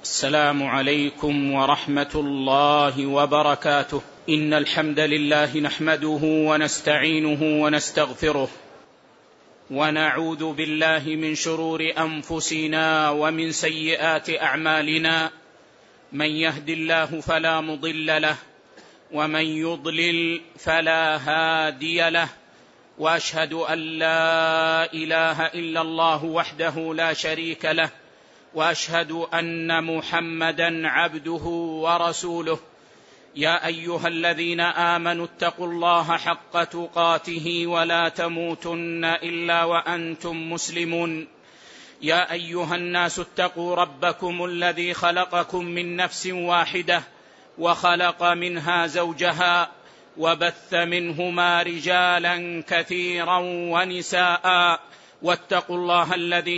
السلام عليكم ورحمة الله وبركاته. إن الحمد لله نحمده ونستعينه ونستغفره ونعوذ بالله من شرور أنفسنا ومن سيئات أعمالنا. من يهد الله فلا مضل له ومن يضلل فلا هادي له، وأشهد أن لا إله إلا الله وحده لا شريك له، وأشهد أن محمدًا عبده ورسوله. يا أيها الذين آمنوا اتقوا الله حق تقاته ولا تموتن إلا وأنتم مسلمون. يا أيها الناس اتقوا ربكم الذي خلقكم من نفس واحدة وخلق منها زوجها وبث منهما رجالا كثيرا ونساء، واتقوا الله الذي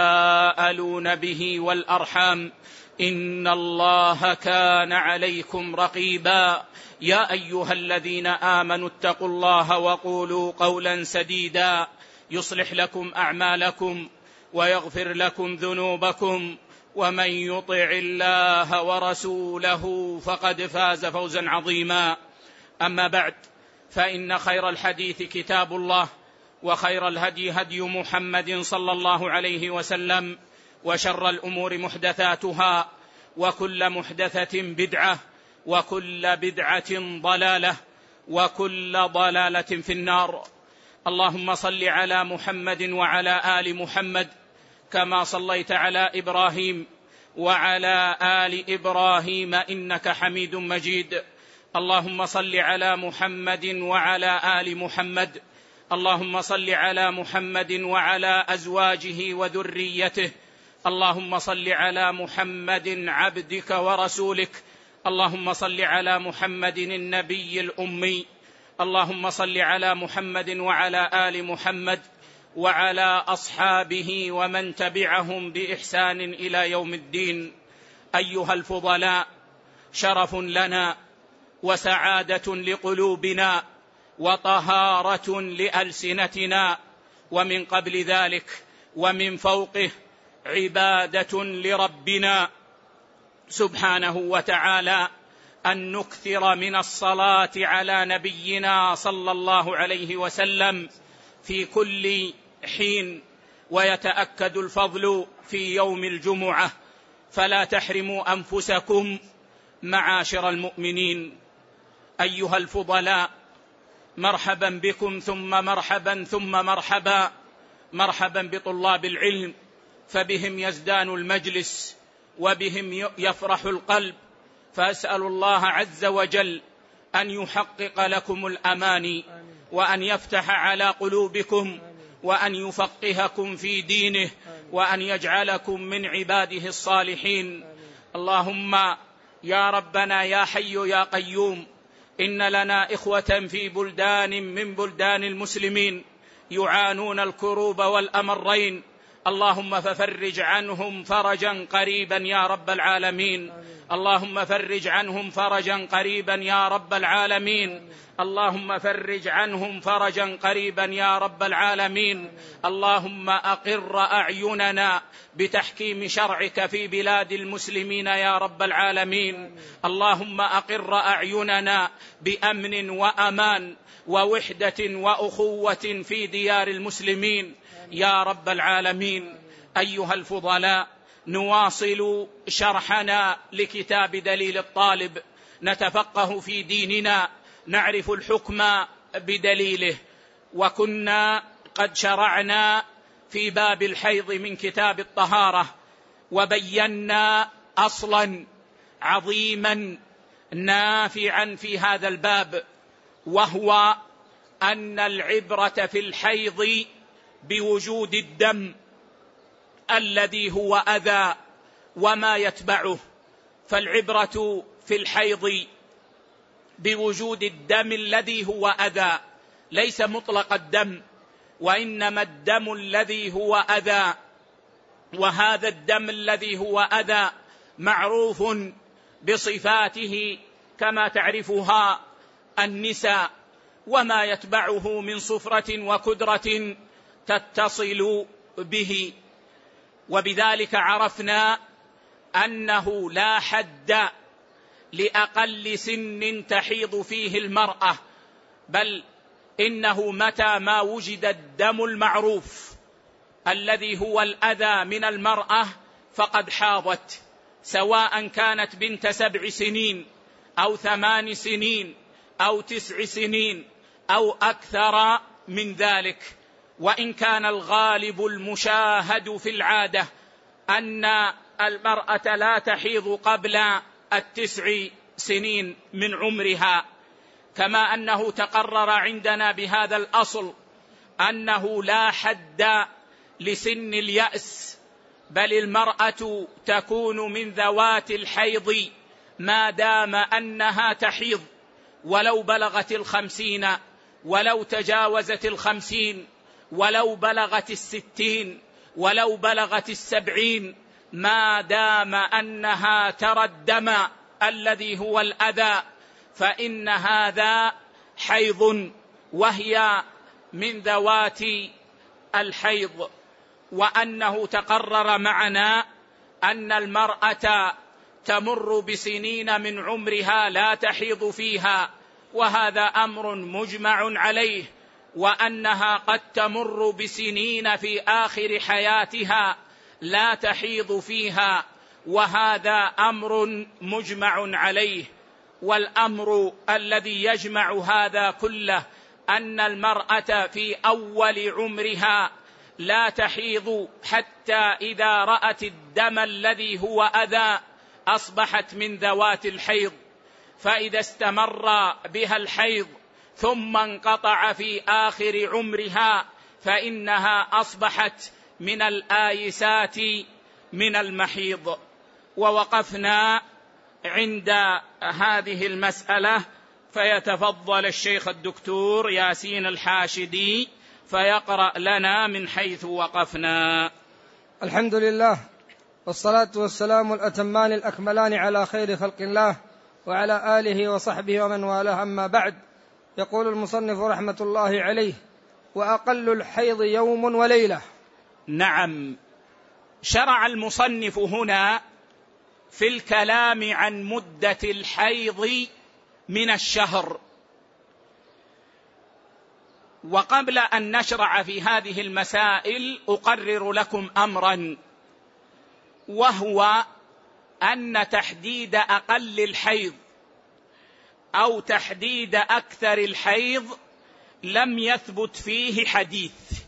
تساءلون به والأرحام إن الله كان عليكم رقيبا. يا أيها الذين آمنوا اتقوا الله وقولوا قولا سديدا يصلح لكم أعمالكم ويغفر لكم ذنوبكم، ومن يطع الله ورسوله فقد فاز فوزا عظيما. أما بعد، فإن خير الحديث كتاب الله، وخير الهدي هدي محمد صلى الله عليه وسلم، وشر الأمور محدثاتها، وكل محدثة بدعة، وكل بدعة ضلالة، وكل ضلالة في النار. اللهم صل على محمد وعلى آل محمد كما صليت على إبراهيم وعلى آل إبراهيم إنك حميد مجيد. اللهم صل على محمد وعلى آل محمد. اللهم صل على محمد وعلى أزواجه وذريته. اللهم صل على محمد عبدك ورسولك. اللهم صل على محمد النبي الأمي. اللهم صل على محمد وعلى آل محمد وعلى أصحابه ومن تبعهم بإحسان إلى يوم الدين. أيها الفضلاء، شرف لنا وسعادة لقلوبنا وطهارة لألسنتنا، ومن قبل ذلك ومن فوقه عبادة لربنا سبحانه وتعالى أن نكثر من الصلاة على نبينا صلى الله عليه وسلم في كل حين، ويتأكد الفضل في يوم الجمعة، فلا تحرموا أنفسكم معاشر المؤمنين. أيها الفضلاء، مرحبا بكم ثم مرحبا ثم مرحبا. مرحبا بطلاب العلم، فبهم يزدان المجلس وبهم يفرح القلب، فأسأل الله عز وجل أن يحقق لكم الأماني، وأن يفتح على قلوبكم، وأن يفقهكم في دينه، وأن يجعلكم من عباده الصالحين. اللهم يا ربنا يا حي يا قيوم، إن لنا إخوة في بلدان من بلدان المسلمين يعانون الكروب والأمرين، اللهم ففرج عنهم فرجا قريبا يا رب العالمين. اللهم فرج عنهم فرجا قريبا يا رب العالمين. اللهم فرج عنهم فرجا قريبا يا رب العالمين. اللهم أقر أعيننا بتحكيم شرعك في بلاد المسلمين يا رب العالمين. اللهم أقر أعيننا بأمن وأمان ووحدة وأخوة في ديار المسلمين يا رب العالمين. أيها الفضلاء، نواصل شرحنا لكتاب دليل الطالب، نتفقه في ديننا، نعرف الحكم بدليله. وكنا قد شرعنا في باب الحيض من كتاب الطهارة، وبينا أصلا عظيما نافعا في هذا الباب، وهو أن العبرة في الحيض بوجود الدم الذي هو أذى وما يتبعه. فالعبرة في الحيض بوجود الدم الذي هو أذى، ليس مطلق الدم، وإنما الدم الذي هو أذى. وهذا الدم الذي هو أذى معروف بصفاته كما تعرفها النساء، وما يتبعه من صفرة وكدرة تتصل به. وبذلك عرفنا أنه لا حد لأقل سن تحيض فيه المرأة، بل إنه متى ما وجد الدم المعروف الذي هو الأذى من المرأة فقد حاضت، سواء كانت بنت 7 سنين أو 8 سنين أو 9 سنين أو أكثر من ذلك. وإن كان الغالب المشاهد في العادة أن المرأة لا تحيض قبل 9 سنين من عمرها، كما أنه تقرر عندنا بهذا الأصل أنه لا حد لسن اليأس، بل المرأة تكون من ذوات الحيض ما دام أنها تحيض، ولو بلغت 50 ولو تجاوزت 50 ولو بلغت 60 ولو بلغت 70، ما دام أنها ترى الدم الذي هو الأذى فإن هذا حيض، وهي من ذوات الحيض. وأنه تقرر معنا أن المرأة تمر بسنين من عمرها لا تحيض فيها، وهذا أمر مجمع عليه، وأنها قد تمر بسنين في آخر حياتها لا تحيض فيها، وهذا أمر مجمع عليه. والأمر الذي يجمع هذا كله أن المرأة في أول عمرها لا تحيض حتى إذا رأت الدم الذي هو أذى أصبحت من ذوات الحيض، فإذا استمر بها الحيض ثم انقطع في آخر عمرها فإنها أصبحت من الآيسات من المحيض. ووقفنا عند هذه المسألة، فيتفضل الشيخ الدكتور ياسين الحاشدي فيقرأ لنا من حيث وقفنا. الحمد لله، والصلاة والسلام الأتمان الأكملان على خير خلق الله وعلى آله وصحبه ومن والاه، أما بعد. يقول المصنف رحمة الله عليه: وأقل الحيض يوم وليلة. نعم، شرع المصنف هنا في الكلام عن مدة الحيض من الشهر. وقبل أن نشرع في هذه المسائل أقرر لكم أمرا، وهو أن تحديد أقل الحيض أو تحديد أكثر الحيض لم يثبت فيه حديث،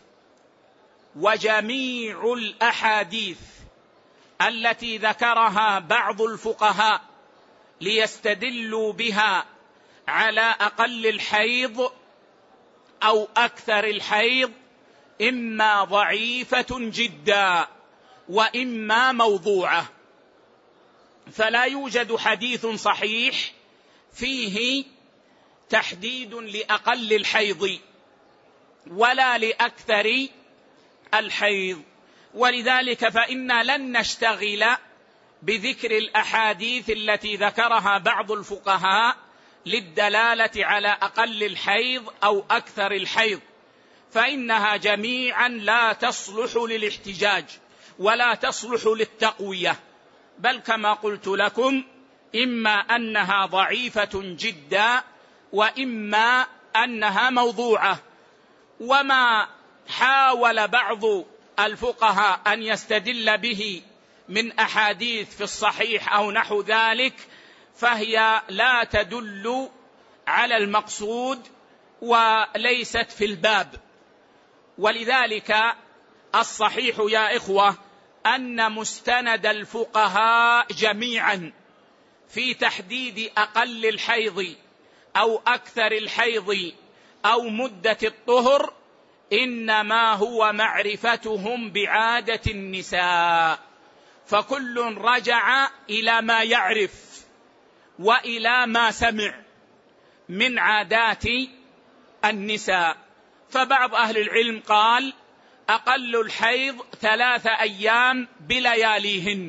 وجميع الأحاديث التي ذكرها بعض الفقهاء ليستدلوا بها على أقل الحيض أو أكثر الحيض إما ضعيفة جدا وإما موضوعة، فلا يوجد حديث صحيح فيه تحديد لأقل الحيض ولا لأكثر الحيض. ولذلك فإنا لن نشتغل بذكر الأحاديث التي ذكرها بعض الفقهاء للدلالة على أقل الحيض أو أكثر الحيض، فإنها جميعا لا تصلح للاحتجاج ولا تصلح للتقوية، بل كما قلت لكم إما أنها ضعيفة جدا وإما أنها موضوعة. وما حاول بعض الفقهاء أن يستدل به من أحاديث في الصحيح أو نحو ذلك فهي لا تدل على المقصود وليست في الباب. ولذلك الصحيح يا إخوة أن مستند الفقهاء جميعا في تحديد أقل الحيض أو أكثر الحيض أو مدة الطهر إنما هو معرفتهم بعادة النساء، فكل رجع إلى ما يعرف وإلى ما سمع من عادات النساء. فبعض أهل العلم قال أقل الحيض 3 أيام بلياليهن،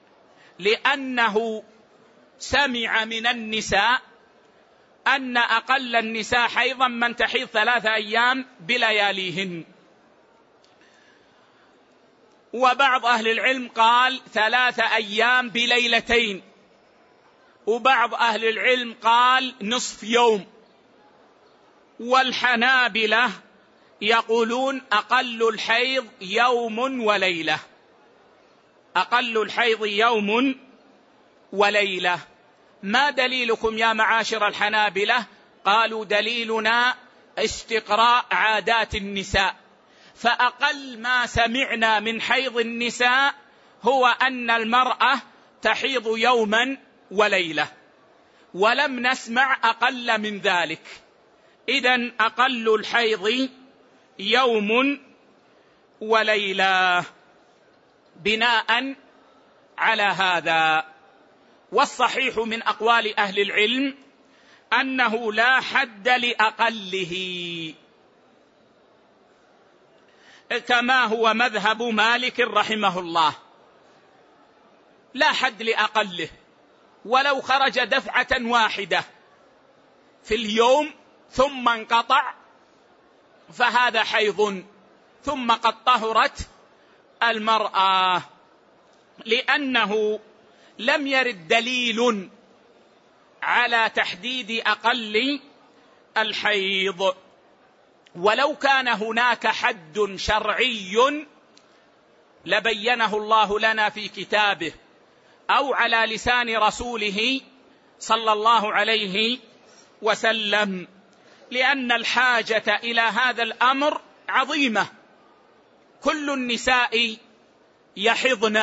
لأنه سمع من النساء أن أقل النساء حيضا من تحيض 3 أيام بلياليهن. وبعض أهل العلم قال 3 أيام بليلتين، وبعض أهل العلم قال نصف يوم. والحنابلة يقولون أقل الحيض يوم وليلة، أقل الحيض يوم وليلة. ما دليلكم يا معاشر الحنابلة؟ قالوا دليلنا استقراء عادات النساء، فأقل ما سمعنا من حيض النساء هو أن المرأة تحيض يوما وليلة، ولم نسمع أقل من ذلك. إذن أقل الحيض يوم وليلة بناء على هذا. والصحيح من أقوال أهل العلم أنه لا حد لأقله، كما هو مذهب مالك رحمه الله، لا حد لأقله، ولو خرج دفعة واحدة في اليوم ثم انقطع فهذا حيض، ثم قد طهرت المرأة، لأنه لم يرد دليل على تحديد أقل الحيض. ولو كان هناك حد شرعي لبينه الله لنا في كتابه أو على لسان رسوله صلى الله عليه وسلم، لأن الحاجة إلى هذا الأمر عظيمة. كل النساء يحضن،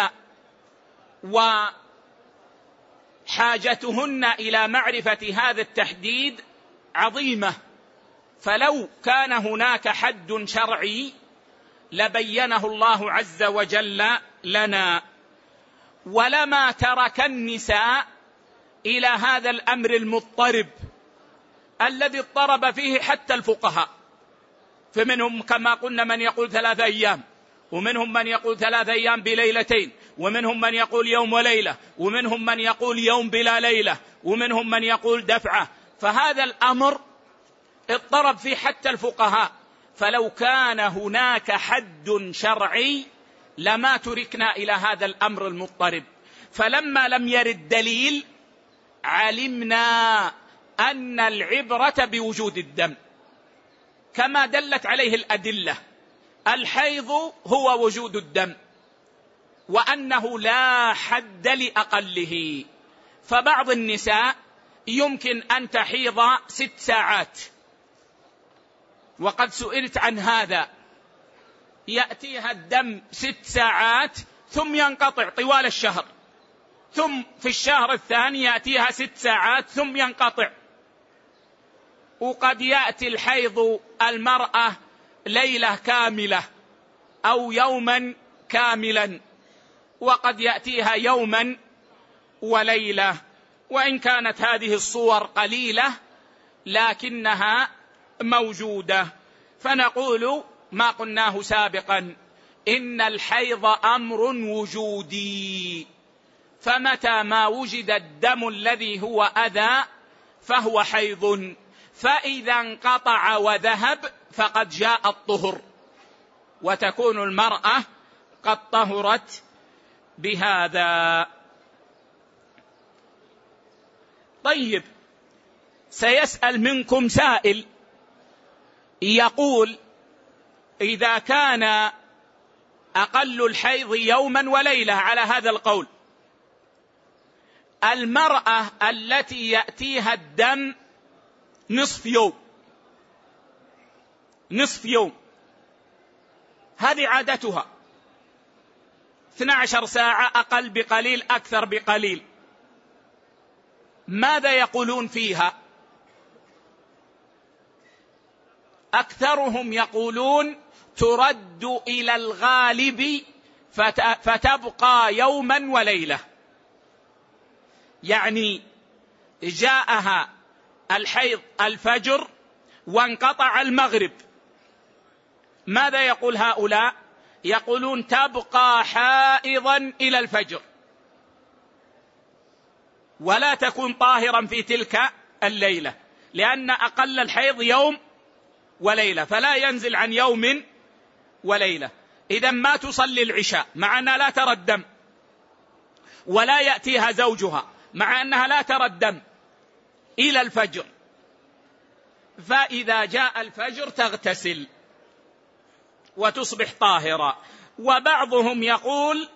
وحاجتهن إلى معرفة هذا التحديد عظيمة، فلو كان هناك حد شرعي لبينه الله عز وجل لنا، ولما ترك النساء إلى هذا الأمر المضطرب الذي اضطرب فيه حتى الفقهاء. فمنهم كما قلنا من يقول 3 أيام، ومنهم من يقول 3 أيام بليلتين، ومنهم من يقول يوم وليلة، ومنهم من يقول يوم بلا ليلة، ومنهم من يقول دفعة. فهذا الأمر اضطرب فيه حتى الفقهاء، فلو كان هناك حد شرعي لما تركنا إلى هذا الأمر المضطرب. فلما لم يرد دليل علمنا أن العبرة بوجود الدم كما دلت عليه الأدلة. الحيض هو وجود الدم، وأنه لا حد لأقله. فبعض النساء يمكن أن تحيض 6 ساعات، وقد سئلت عن هذا، يأتيها الدم 6 ساعات ثم ينقطع طوال الشهر، ثم في الشهر الثاني يأتيها 6 ساعات ثم ينقطع. وقد يأتي الحيض المرأة ليلة كاملة أو يوما كاملا، وقد يأتيها يوما وليلة. وإن كانت هذه الصور قليلة لكنها موجودة. فنقول ما قلناه سابقا، إن الحيض أمر وجودي، فمتى ما وجد الدم الذي هو أذى فهو حيض، فإذا انقطع وذهب فقد جاء الطهر، وتكون المرأة قد طهرت بهذا. طيب، سيسأل منكم سائل يقول إذا كان أقل الحيض يوما وليلة على هذا القول، المرأة التي يأتيها الدم نصف يوم، هذه عادتها 12 ساعة، أقل بقليل أكثر بقليل، ماذا يقولون فيها؟ أكثرهم يقولون ترد إلى الغالب فتبقى يوما وليلة. يعني جاءها الحيض الفجر وانقطع المغرب، ماذا يقول هؤلاء؟ يقولون تبقى حائضا إلى الفجر، ولا تكون طاهرا في تلك الليلة، لأن أقل الحيض يوم وليلة، فلا ينزل عن يوم وليلة. إذا ما تصلي العشاء مع أنها لا ترى الدم، ولا يأتيها زوجها مع أنها لا ترى الدم إلى الفجر، فإذا جاء الفجر تغتسل وتصبح طاهرة. وبعضهم يقول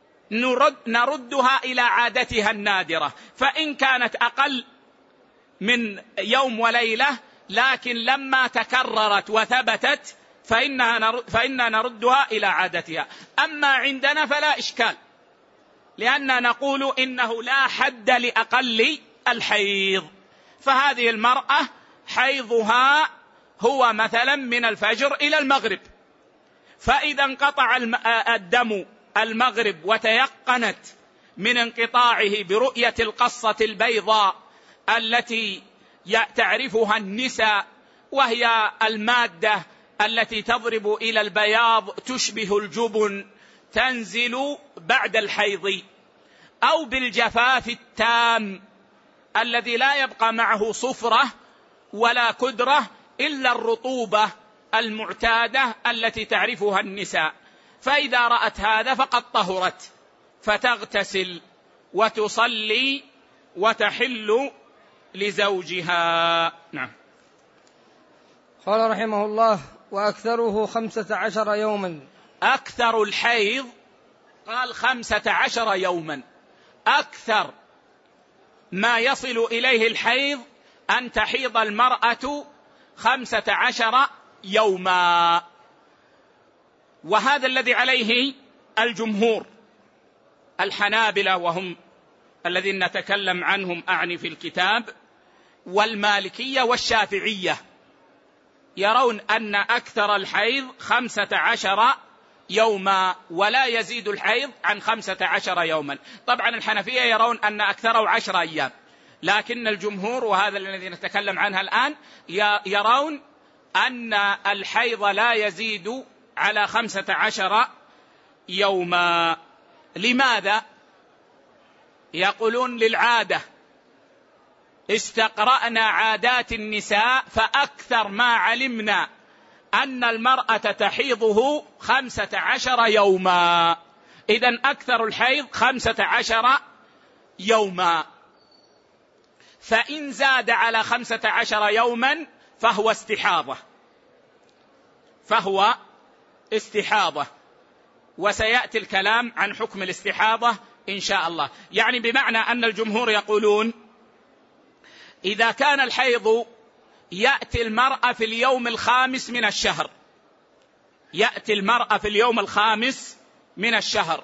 نردها إلى عادتها النادرة، فإن كانت أقل من يوم وليلة لكن لما تكررت وثبتت فإننا نردها إلى عادتها. أما عندنا فلا إشكال، لأننا نقول إنه لا حد لأقل الحيض، فهذه المرأة حيضها هو مثلا من الفجر إلى المغرب، فإذا انقطع الدم المغرب وتيقنت من انقطاعه برؤية القصة البيضاء التي تعرفها النساء، وهي المادة التي تضرب إلى البياض تشبه الجبن تنزل بعد الحيض، أو بالجفاف التام الذي لا يبقى معه صفرة ولا كدرة إلا الرطوبة المعتادة التي تعرفها النساء، فإذا رأت هذا فقد طهرت فتغتسل وتصلي وتحل لزوجها. نعم. قال رحمه الله: وأكثره 15 يوما. أكثر الحيض قال 15 يوما، أكثر ما يصل إليه الحيض أن تحيض المرأة 15 يوما، وهذا الذي عليه الجمهور، الحنابلة وهم الذين نتكلم عنهم أعني في الكتاب، والمالكية والشافعية يرون أن أكثر الحيض 15 يوما ولا يزيد الحيض عن 15 يوما. طبعا الحنفية يرون أن أكثره 10 أيام، لكن الجمهور وهذا الذي نتكلم عنها الآن يرون أن الحيض لا يزيد على 15 يوما. لماذا؟ يقولون للعادة، استقرأنا عادات النساء فأكثر ما علمنا أن المرأة تحيضه 15 يوما، إذن أكثر الحيض 15 يوما، فإن زاد على 15 يوما فهو استحاضة، وسيأتي الكلام عن حكم الاستحاضة إن شاء الله. يعني بمعنى أن الجمهور يقولون إذا كان الحيض يأتي المرأة في اليوم الخامس من الشهر، يأتي المرأة في اليوم الخامس من الشهر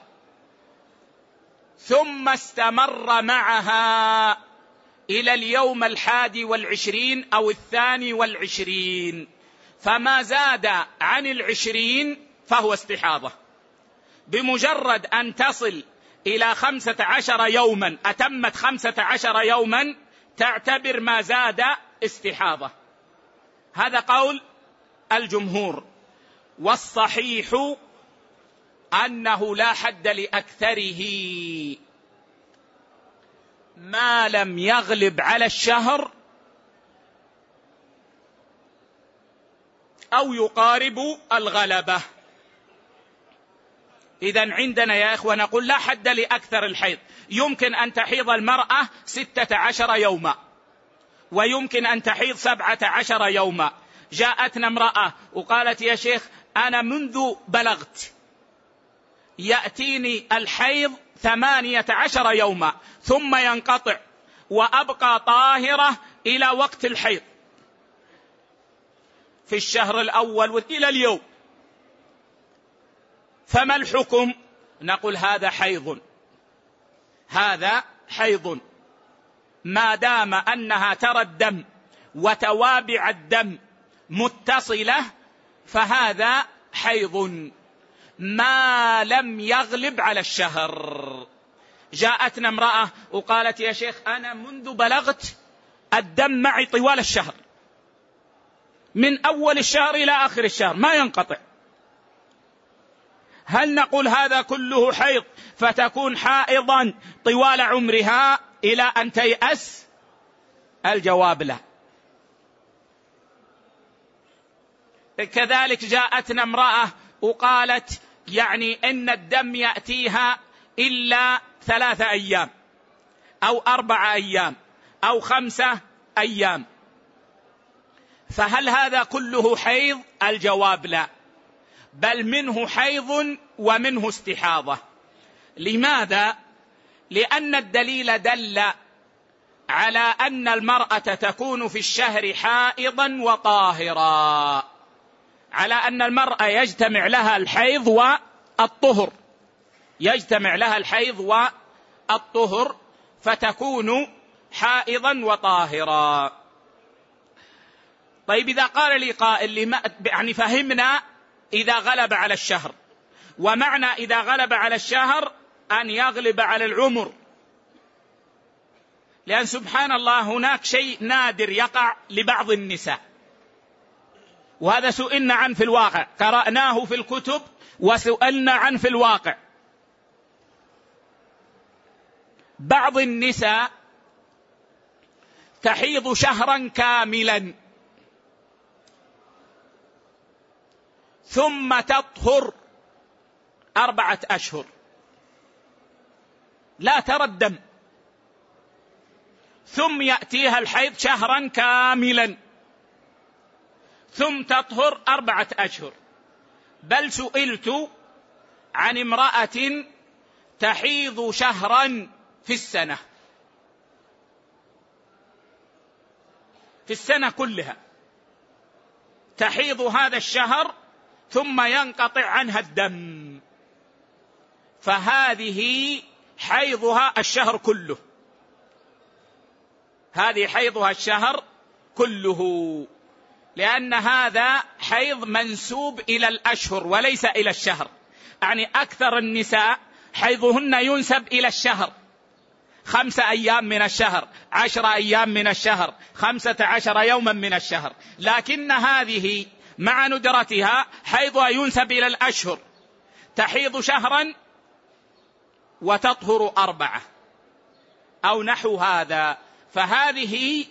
ثم استمر معها إلى اليوم 21 أو 22، فما زاد عن 20 فهو استحاضة. بمجرد أن تصل إلى 15 يوما، أتمت 15 يوما، تعتبر ما زاد استحاضة. هذا قول الجمهور، والصحيح أنه لا حد لأكثره ما لم يغلب على الشهر أو يقارب الغلبة. إذن عندنا يا إخوة نقول لا حد لأكثر الحيض، يمكن أن تحيض المرأة 16 يوما، ويمكن أن تحيض 17 يوما. جاءتنا امرأة وقالت يا شيخ أنا منذ بلغت يأتيني الحيض 18 يوما ثم ينقطع وأبقى طاهرة إلى وقت الحيض في الشهر الأول إلى اليوم، فما الحكم؟ نقول هذا حيض ما دام أنها ترى الدم وتوابع الدم متصلة، فهذا حيض ما لم يغلب على الشهر. جاءتنا امرأة وقالت يا شيخ أنا منذ بلغت الدم معي طوال الشهر، من أول الشهر إلى آخر الشهر ما ينقطع، هل نقول هذا كله حيض فتكون حائضا طوال عمرها إلى أن تيأس؟ الجواب لا. كذلك جاءتنا امرأة وقالت يعني إن الدم يأتيها إلا 3 أيام أو 4 أيام أو 5 أيام، فهل هذا كله حيض؟ الجواب لا، بل منه حيض ومنه استحاضة. لماذا؟ لأن الدليل دل على أن المرأة تكون في الشهر حائضا وطاهرا، على أن المرأة يجتمع لها الحيض والطهر، يجتمع لها الحيض والطهر، فتكون حائضا وطاهرا. طيب إذا قال لي قائل يعني فهمنا إذا غلب على الشهر، ومعنى إذا غلب على الشهر أن يغلب على العمر، لأن سبحان الله هناك شيء نادر يقع لبعض النساء، وهذا سئلنا عنه في الواقع، قرأناه في الكتب وسئلنا عنه في الواقع. بعض النساء تحيض شهرا كاملا ثم تطهر 4 أشهر لا ترى الدم، ثم يأتيها الحيض شهرا كاملا ثم تطهر 4 أشهر. بل سئلت عن امرأة تحيض شهرا في السنة، في السنة كلها تحيض هذا الشهر ثم ينقطع عنها الدم، فهذه حيضها الشهر كله، هذه حيضها الشهر كله، لأن هذا حيض منسوب إلى الأشهر وليس إلى الشهر. يعني أكثر النساء حيضهن ينسب إلى الشهر، 5 أيام من الشهر، 10 أيام من الشهر، 15 يوما من الشهر، لكن هذه مع ندرتها حيضها ينسب إلى الأشهر، تحيض شهرا وتطهر 4 أو نحو هذا، فهذه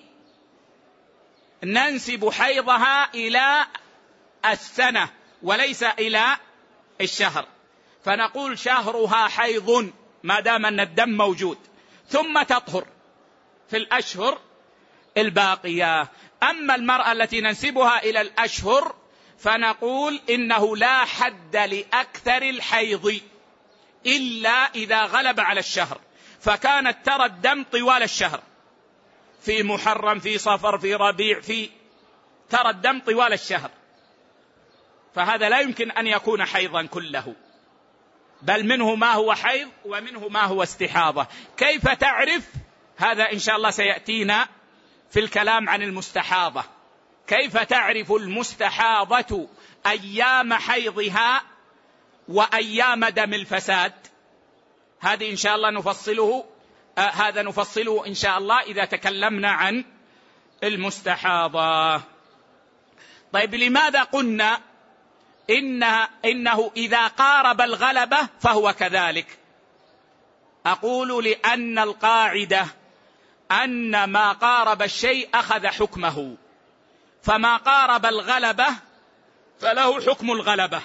ننسب حيضها إلى السنة وليس إلى الشهر، فنقول شهرها حيض ما دام أن الدم موجود، ثم تطهر في الأشهر الباقية. أما المرأة التي ننسبها إلى الأشهر فنقول إنه لا حد لأكثر الحيض إلا إذا غلب على الشهر، فكانت ترى الدم طوال الشهر، في محرم، في صفر، في ربيع، في ترى الدم طوال الشهر، فهذا لا يمكن أن يكون حيضا كله، بل منه ما هو حيض ومنه ما هو استحاضة. كيف تعرف؟ هذا إن شاء الله سيأتينا في الكلام عن المستحاضة، كيف تعرف المستحاضة أيام حيضها وأيام دم الفساد؟ هذه إن شاء الله نفصله إن شاء الله إذا تكلمنا عن المستحاضة. طيب لماذا قلنا إنه إذا قارب الغلبة فهو كذلك؟ أقول لأن القاعدة أن ما قارب الشيء أخذ حكمه، فما قارب الغلبة فله حكم الغلبة،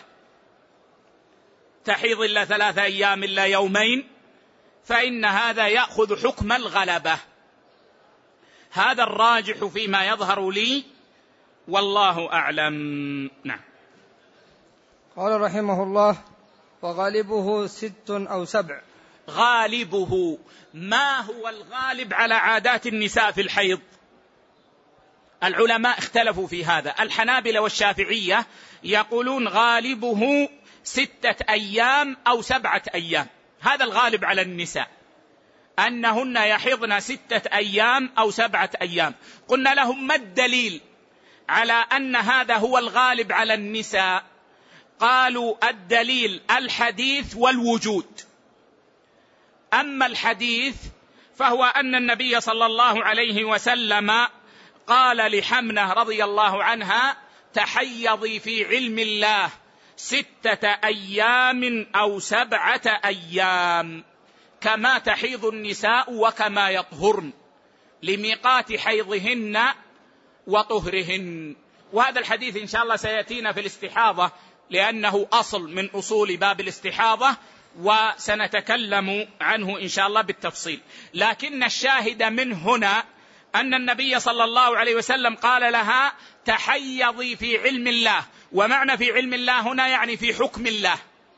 تحيض إلا 3 أيام إلا يومين، فإن هذا يأخذ حكم الغلبة. هذا الراجح فيما يظهر لي والله أعلم. نعم. قال رحمه الله: وغالبه 6 أو 7. غالبه، ما هو الغالب على عادات النساء في الحيض؟ العلماء اختلفوا في هذا. الحنابلة والشافعية يقولون غالبه 6 أيام أو 7 أيام، هذا الغالب على النساء، أنهن يحضن 6 أيام أو 7 أيام. قلنا لهم: ما الدليل على أن هذا هو الغالب على النساء؟ قالوا: الدليل الحديث والوجود. أما الحديث فهو أن النبي صلى الله عليه وسلم قال لحمنة رضي الله عنها: تحيضي في علم الله 6 أيام أو 7 أيام كما تحيض النساء وكما يطهرن، لميقات حيضهن وطهرهن. وهذا الحديث إن شاء الله سيأتينا في الاستحاضة لأنه أصل من أصول باب الاستحاضة، وسنتكلم عنه إن شاء الله بالتفصيل. لكن الشاهد من هنا أن النبي صلى الله عليه وسلم قال لها تحيضي في علم الله، ومعنى في علم الله هنا يعني في حكم الله،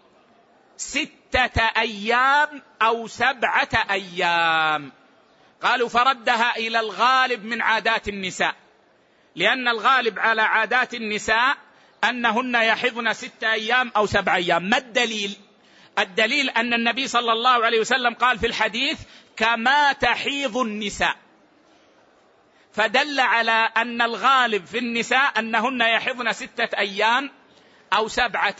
6 أيام أو 7 أيام. قالوا فردها إلى الغالب من عادات النساء، لأن الغالب على عادات النساء أنهن يحضن 6 أيام أو 7 أيام. ما الدليل؟ الدليل أن النبي صلى الله عليه وسلم قال في الحديث كما تحيض النساء، فدل على أن الغالب في النساء أنهن يحضن 6 أيام أو 7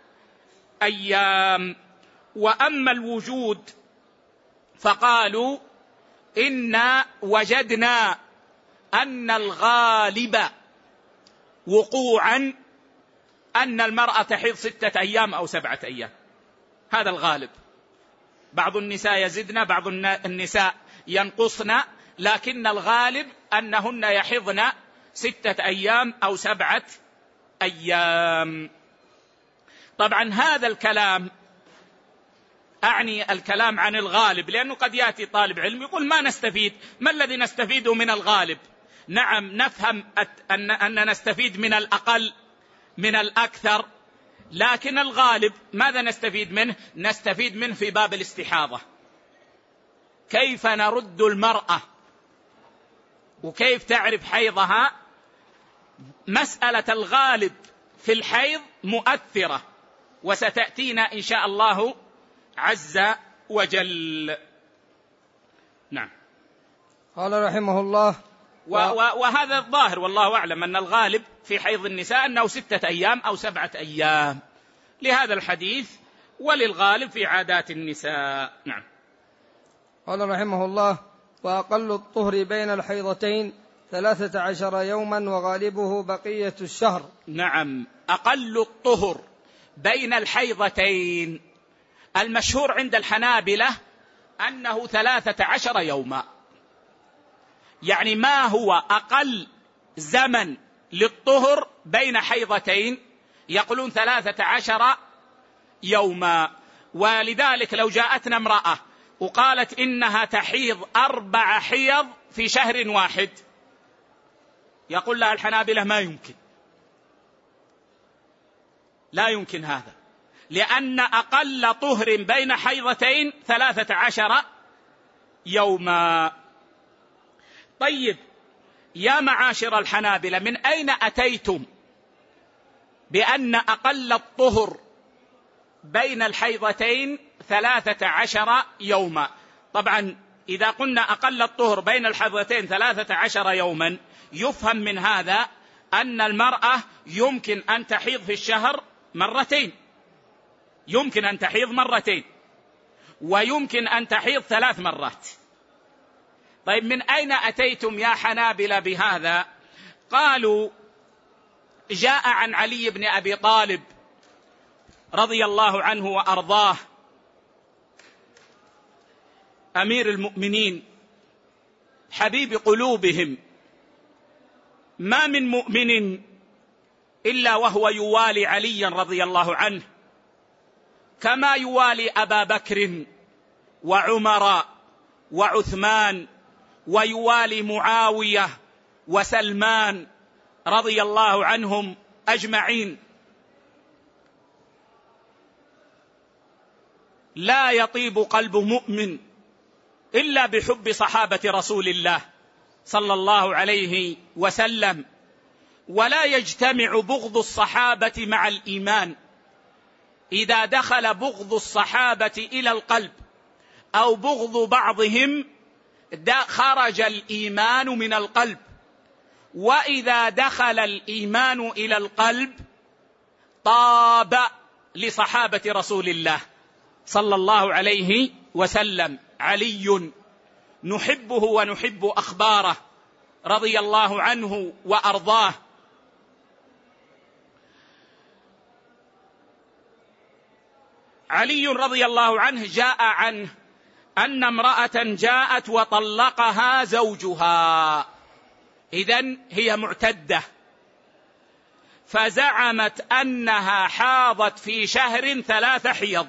أيام. وأما الوجود فقالوا إنا وجدنا أن الغالب وقوعا أن المرأة تحيض 6 أيام أو 7 أيام، هذا الغالب. بعض النساء يزدن، بعض النساء ينقصن، لكن الغالب أنهن يحضن 6 أيام أو 7 أيام. طبعا هذا الكلام أعني الكلام عن الغالب، لأنه قد يأتي طالب علم يقول ما نستفيد، ما الذي نستفيده من الغالب؟ نعم نفهم أن نستفيد من الأقل من الأكثر، لكن الغالب ماذا نستفيد منه؟ نستفيد منه في باب الاستحاضة، كيف نرد المرأة وكيف تعرف حيضها. مسألة الغالب في الحيض مؤثرة، وستأتينا إن شاء الله عز وجل. نعم. قال رحمه الله وهذا الظاهر والله أعلم أن الغالب في حيض النساء أنه 6 أيام أو 7 أيام لهذا الحديث، وللغالب في عادات النساء. نعم. قال رحمه الله وأقل الطهر بين الحيضتين 13 يوما وغالبه بقية الشهر. نعم، أقل الطهر بين الحيضتين المشهور عند الحنابلة أنه 13 يوما، يعني ما هو أقل زمن للطهر بين حيضتين؟ يقولون 13 يوما. ولذلك لو جاءتنا امرأة وقالت إنها تحيض 4 حيض في شهر واحد، يقول لها الحنابلة ما يمكن، لا يمكن هذا، لأن أقل طهر بين حيضتين 13 يوما. طيب يا معاشر الحنابلة، من أين أتيتم بأن أقل الطهر بين الحيضتين 13 يوما؟ طبعا إذا قلنا أقل الطهر بين الحيضتين 13 يوما يفهم من هذا أن المرأة يمكن أن تحيض في الشهر مرتين، يمكن أن تحيض مرتين، ويمكن أن تحيض 3 مرات. طيب من أين أتيتم يا حنابلة بهذا؟ قالوا جاء عن علي بن أبي طالب رضي الله عنه وأرضاه أمير المؤمنين حبيب قلوبهم، ما من مؤمن إلا وهو يوالي عليا رضي الله عنه كما يوالي أبا بكر وعمر وعثمان، ويوالي معاوية وسلمان رضي الله عنهم أجمعين. لا يطيب قلب مؤمن إلا بحب صحابة رسول الله صلى الله عليه وسلم، ولا يجتمع بغض الصحابة مع الإيمان. إذا دخل بغض الصحابة إلى القلب أو بغض بعضهم خرج الإيمان من القلب، وإذا دخل الإيمان إلى القلب طاب لصحابة رسول الله صلى الله عليه وسلم. علي نحبه ونحب أخباره رضي الله عنه وأرضاه. علي رضي الله عنه جاء عنه أن امرأة جاءت وطلقها زوجها، إذن هي معتدة، فزعمت أنها حاضت في شهر 3 حيض.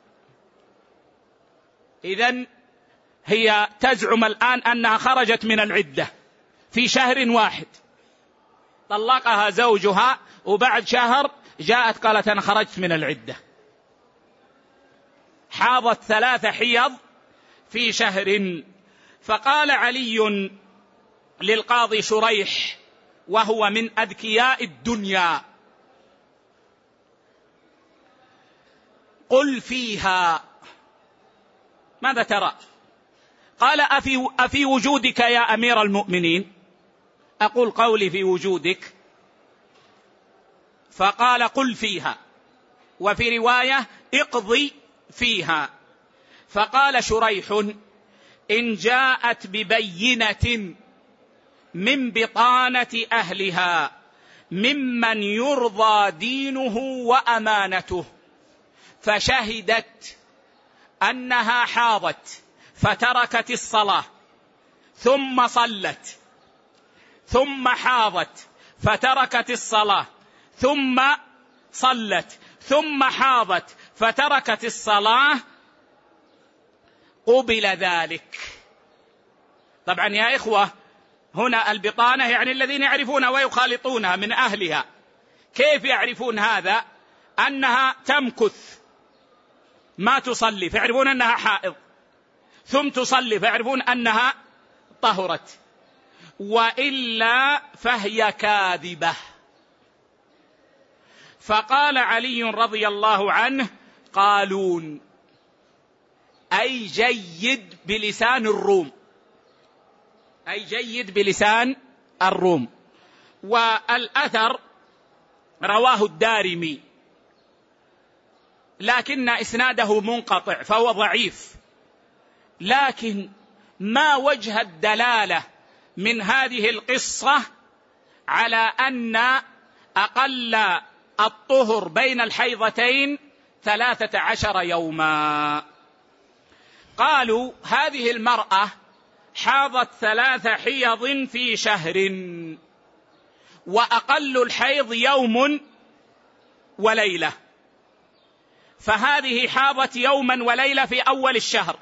إذن هي تزعم الآن أنها خرجت من العدة في شهر واحد، طلقها زوجها وبعد شهر جاءت قالت أنا خرجت من العدة، حاضت 3 حيض في شهر. فقال علي للقاضي شريح وهو من أذكياء الدنيا: قل فيها ماذا ترى؟ قال أفي وجودك يا أمير المؤمنين؟ أقول قولي في وجودك. فقال قل فيها، وفي رواية اقضي فيها. فقال شريح: إن جاءت ببينة من بطانة أهلها ممن يرضى دينه وأمانته فشهدت أنها حاضت فتركت الصلاة ثم صلت، ثم حاضت فتركت الصلاة ثم صلت، ثم حاضت فتركت الصلاة، قبل ذلك. طبعا يا إخوة، هنا البطانة يعني الذين يعرفونها ويخالطونها من أهلها. كيف يعرفون هذا؟ أنها تمكث ما تصلي فيعرفون أنها حائض، ثم تصلي فيعرفون أنها طهرت، وإلا فهي كاذبة. فقال علي رضي الله عنه: قالون، أي جيد بلسان الروم، أي جيد بلسان الروم. والأثر رواه الدارمي لكن إسناده منقطع فهو ضعيف. لكن ما وجه الدلالة من هذه القصة على أن أقل الطهر بين الحيضتين 13 يوما؟ قالوا هذه المرأة حاضت 3 حيض في شهر، وأقل الحيض يوم وليلة، فهذه حاضت يوما وليلة في أول الشهر،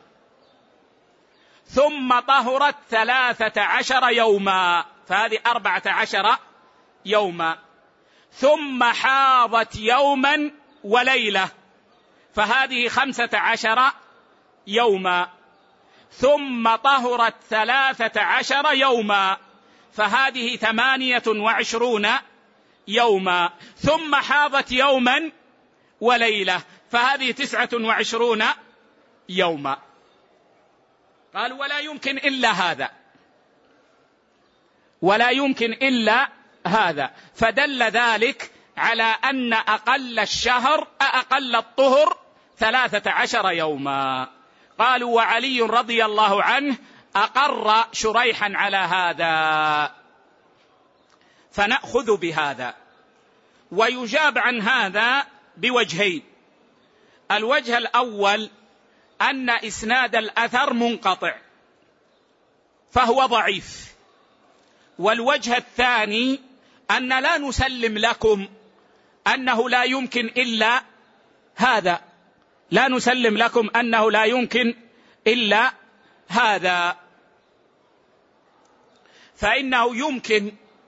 ثم طهرت 13 يوما، فهذه 14 يوما، ثم حاضت يوما وليلة، فهذه 15 يوما، ثم طهرت 13 يوما، فهذه 28 يوما، ثم حاضت يوما وليلة، فهذه 29 يوما. قال ولا يمكن إلا هذا، ولا يمكن إلا هذا. فدل ذلك على أن أقل الطهر 13 يوما. قالوا وعلي رضي الله عنه أقر شريحا على هذا، فنأخذ بهذا. ويجاب عن هذا بوجهين: الوجه الأول أن إسناد الأثر منقطع فهو ضعيف، والوجه الثاني أن لا نسلم لكم أنه لا يمكن إلا هذا، لا نسلم لكم أنه لا يمكن إلا هذا، فإنه يمكن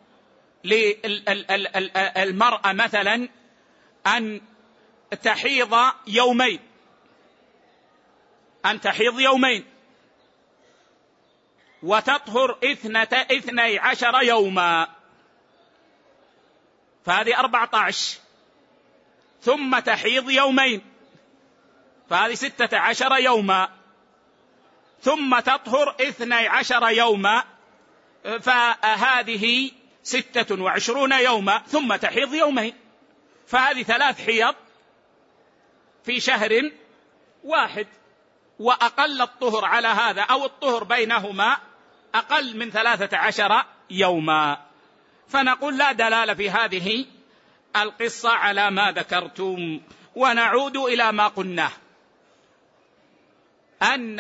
للمرأة مثلا أن تحيض يومين، أن تحيض يومين وتطهر 12 يوما، فهذه 14، ثم تحيض يومين، فهذه 16 يوما، ثم تطهر 12 يوما، فهذه 26 يوما، ثم تحيض يومين، فهذه 3 حيض في شهر واحد. وأقل الطهر على هذا أو الطهر بينهما أقل من 13 يوما. فنقول لا دلالة في هذه القصة على ما ذكرتم. ونعود إلى ما قلناه، أن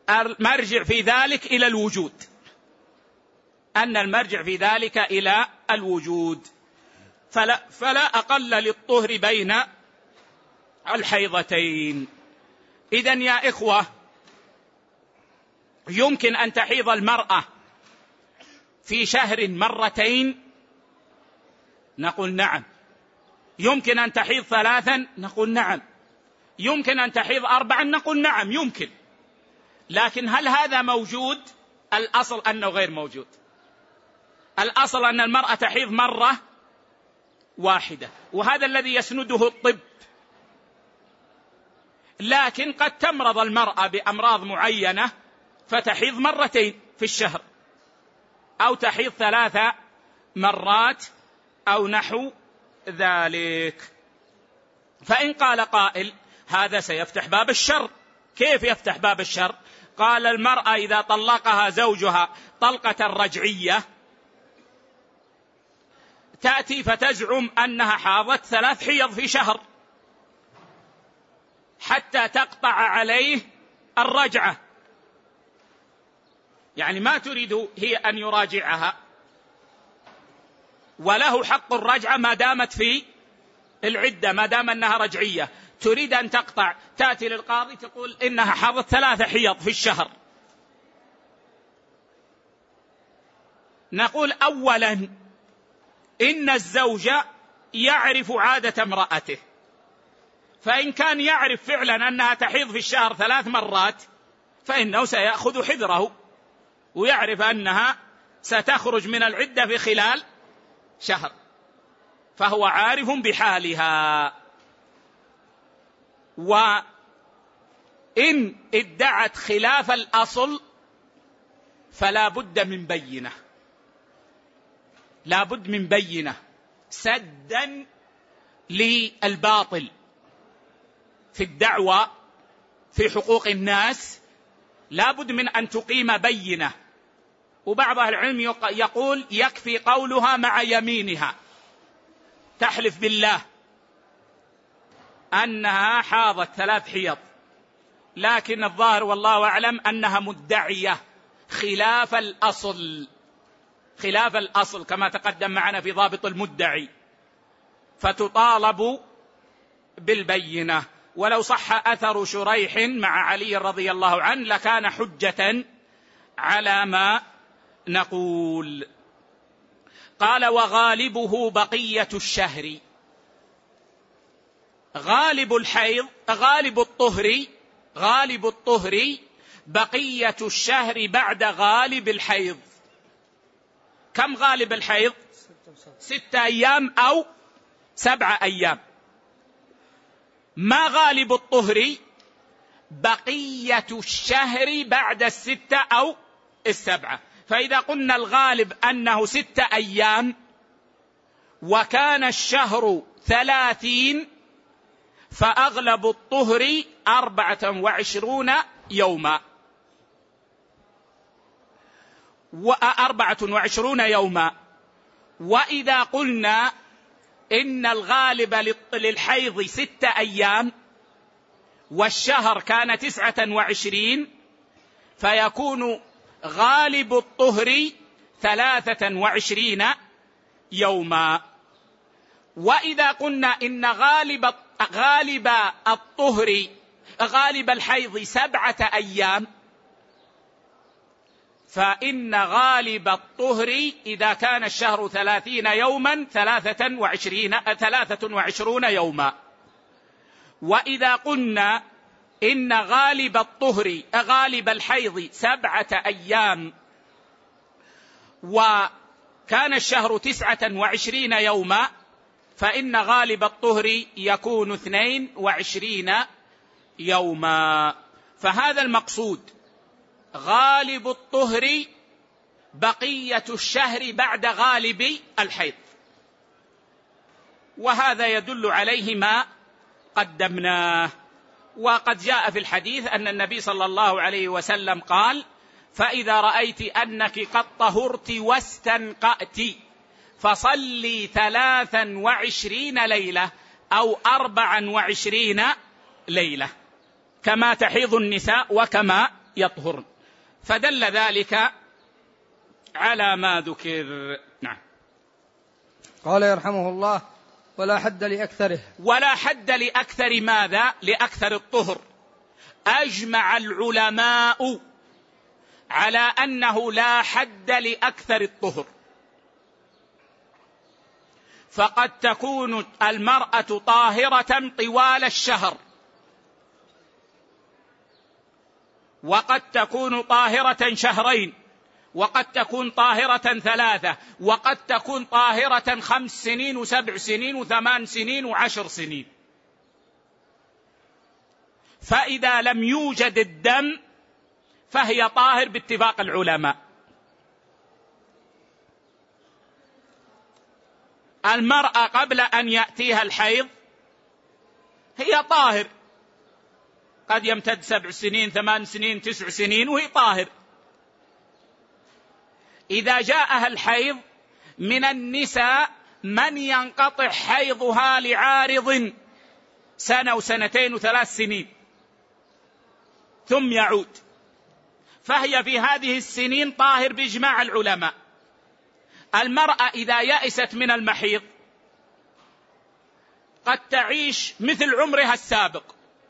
المرجع في ذلك إلى الوجود، أن المرجع في ذلك إلى الوجود، فلا أقل للطهر بين الحيضتين. إذن يا إخوة، يمكن أن تحيض المرأة في شهر مرتين؟ نقول نعم. يمكن أن تحيض 3؟ نقول نعم. يمكن أن تحيض 4؟ نقول نعم يمكن. لكن هل هذا موجود؟ الأصل أنه غير موجود. الأصل أن المرأة تحيض مرة واحدة، وهذا الذي يسنده الطب. لكن قد تمرض المرأة بأمراض معينة فتحيض مرتين في الشهر، أو تحيض 3 مرات أو نحو ذلك. فإن قال قائل هذا سيفتح باب الشر. كيف يفتح باب الشر؟ قال المرأة إذا طلقها زوجها طلقة رجعية تأتي فتزعم أنها حاضت 3 حيض في شهر حتى تقطع عليه الرجعة، يعني ما تريد هي أن يراجعها، وله حق الرجعة ما دامت في العدة، ما دام أنها رجعية. تريد أن تقطع، تأتي للقاضي تقول إنها حاضت 3 حيض في الشهر. نقول أولا إن الزوج يعرف عادة امرأته، فإن كان يعرف فعلا أنها تحيض في الشهر 3 مرات فإنه سيأخذ حذره، ويعرف أنها ستخرج من العدة في خلال شهر، فهو عارف بحالها. وإن ادعت خلاف الأصل فلا بد من بينة، لا بد من بينة سدا للباطل في الدعوة في حقوق الناس. لا بد من أن تقيم بينة. وبعض أهل العلم يقول يكفي قولها مع يمينها، تحلف بالله أنها حاضت 3 حيض، لكن الظاهر والله أعلم أنها مدعية خلاف الأصل، خلاف الأصل كما تقدم معنا في ضابط المدعي، فتطالب بالبينة. ولو صح أثر شريح مع علي رضي الله عنه لكان حجة على ما نقول. قال وغالبه بقية الشهر. غالب الحيض، غالب الطهر بقية الشهر بعد غالب الحيض. كم غالب الحيض؟ 6 أيام أو 7 أيام. ما غالب الطهر؟ بقية الشهر بعد 6 أو 7. فإذا قلنا الغالب أنه 6 أيام وكان الشهر 30 فأغلب الطهر 24 يوما، 24 يوما. وإذا قلنا إن الغالب للحيض 6 أيام والشهر كان 29 فيكون غالب الطهر 23 يوما. وإذا قلنا إن غالب الحيض 7 أيام فإن غالب الطهر إذا كان الشهر 30 يوما 23 يوما. وإذا قلنا إن غالب الحيض 7 أيام وكان الشهر 29 يوما فإن غالب الطهر يكون 22 يوما. فهذا المقصود، غالب الطهر بقية الشهر بعد غالب الحيض، وهذا يدل عليه ما قدمناه. وقد جاء في الحديث أن النبي صلى الله عليه وسلم قال فإذا رأيت أنك قد طهرت واستنقأت فصلي 23 ليلة أو 24 ليلة كما تحيض النساء وكما يطهرن. فدل ذلك على ما ذكر. نعم. قال يرحمه الله: ولا حد لأكثره. ولا حد لأكثر ماذا؟ لأكثر الطهر. أجمع العلماء على أنه لا حد لأكثر الطهر، فقد تكون المرأة طاهرة طوال الشهر، وقد تكون طاهرة شهرين، وقد تكون طاهرة 3، وقد تكون طاهرة 5 سنين و7 سنين و8 سنين و10 سنين. فإذا لم يوجد الدم فهي طاهر باتفاق العلماء. المرأة قبل أن يأتيها الحيض هي طاهر، قد يمتد 7 سنين 8 سنين 9 سنين وهي طاهر. إذا جاءها الحيض من النساء من ينقطع حيضها لعارض 1 و2 و3 سنين ثم يعود، فهي في هذه السنين طاهر بإجماع العلماء. المرأة إذا يأست من المحيض قد تعيش مثل عمرها السابق.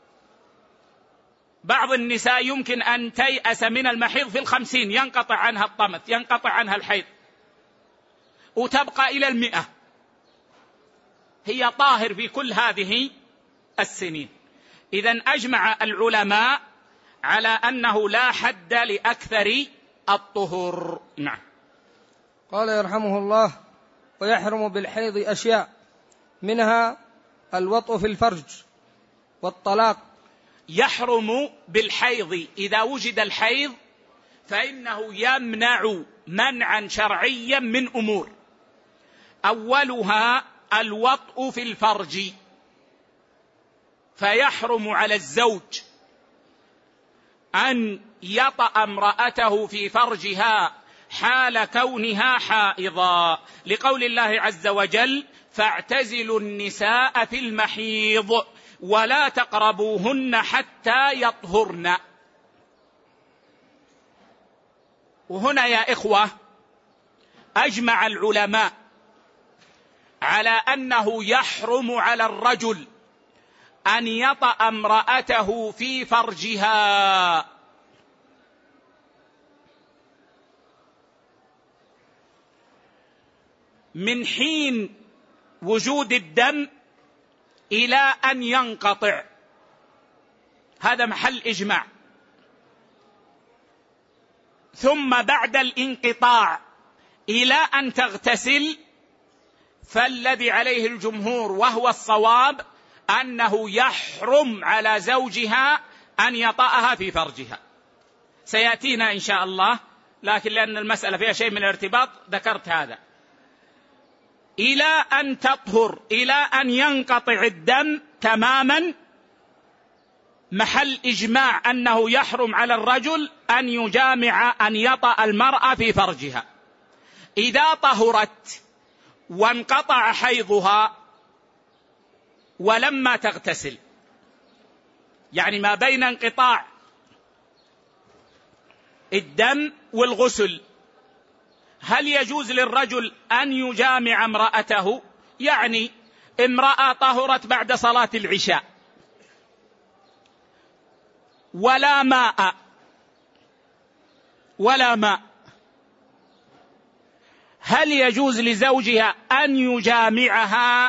بعض النساء يمكن أن تيأس من المحيض في 50، ينقطع عنها الطمث، ينقطع عنها الحيض، وتبقى إلى 100. هي طاهر في كل هذه السنين. إذن أجمع العلماء على أنه لا حد لأكثر الطهر. نعم. قال يرحمه الله: ويحرم بالحيض أشياء، منها الوطء في الفرج والطلاق. يحرم بالحيض، إذا وجد الحيض فإنه يمنع منعا شرعيا من أمور، أولها الوطء في الفرج، فيحرم على الزوج أن يطأ امرأته في فرجها حال كونها حائضا، لقول الله عز وجل: فاعتزلوا النساء في المحيض ولا تقربوهن حتى يطهرن. وهنا يا إخوة أجمع العلماء على أنه يحرم على الرجل أن يطأ امرأته في فرجها من حين وجود الدم إلى أن ينقطع، هذا محل إجماع. ثم بعد الانقطاع إلى أن تغتسل، فالذي عليه الجمهور وهو الصواب أنه يحرم على زوجها أن يطأها في فرجها. سيأتينا إن شاء الله، لكن لأن المسألة فيها شيء من الارتباط ذكرت هذا. إلى أن تطهر، إلى أن ينقطع الدم تماما، محل إجماع أنه يحرم على الرجل أن يجامع، أن يطأ المرأة في فرجها. إذا طهرت وانقطع حيضها ولما تغتسل، يعني ما بين انقطاع الدم والغسل، هل يجوز للرجل أن يجامع امرأته؟ يعني امرأة طهرت بعد صلاة العشاء ولا ماء، هل يجوز لزوجها أن يجامعها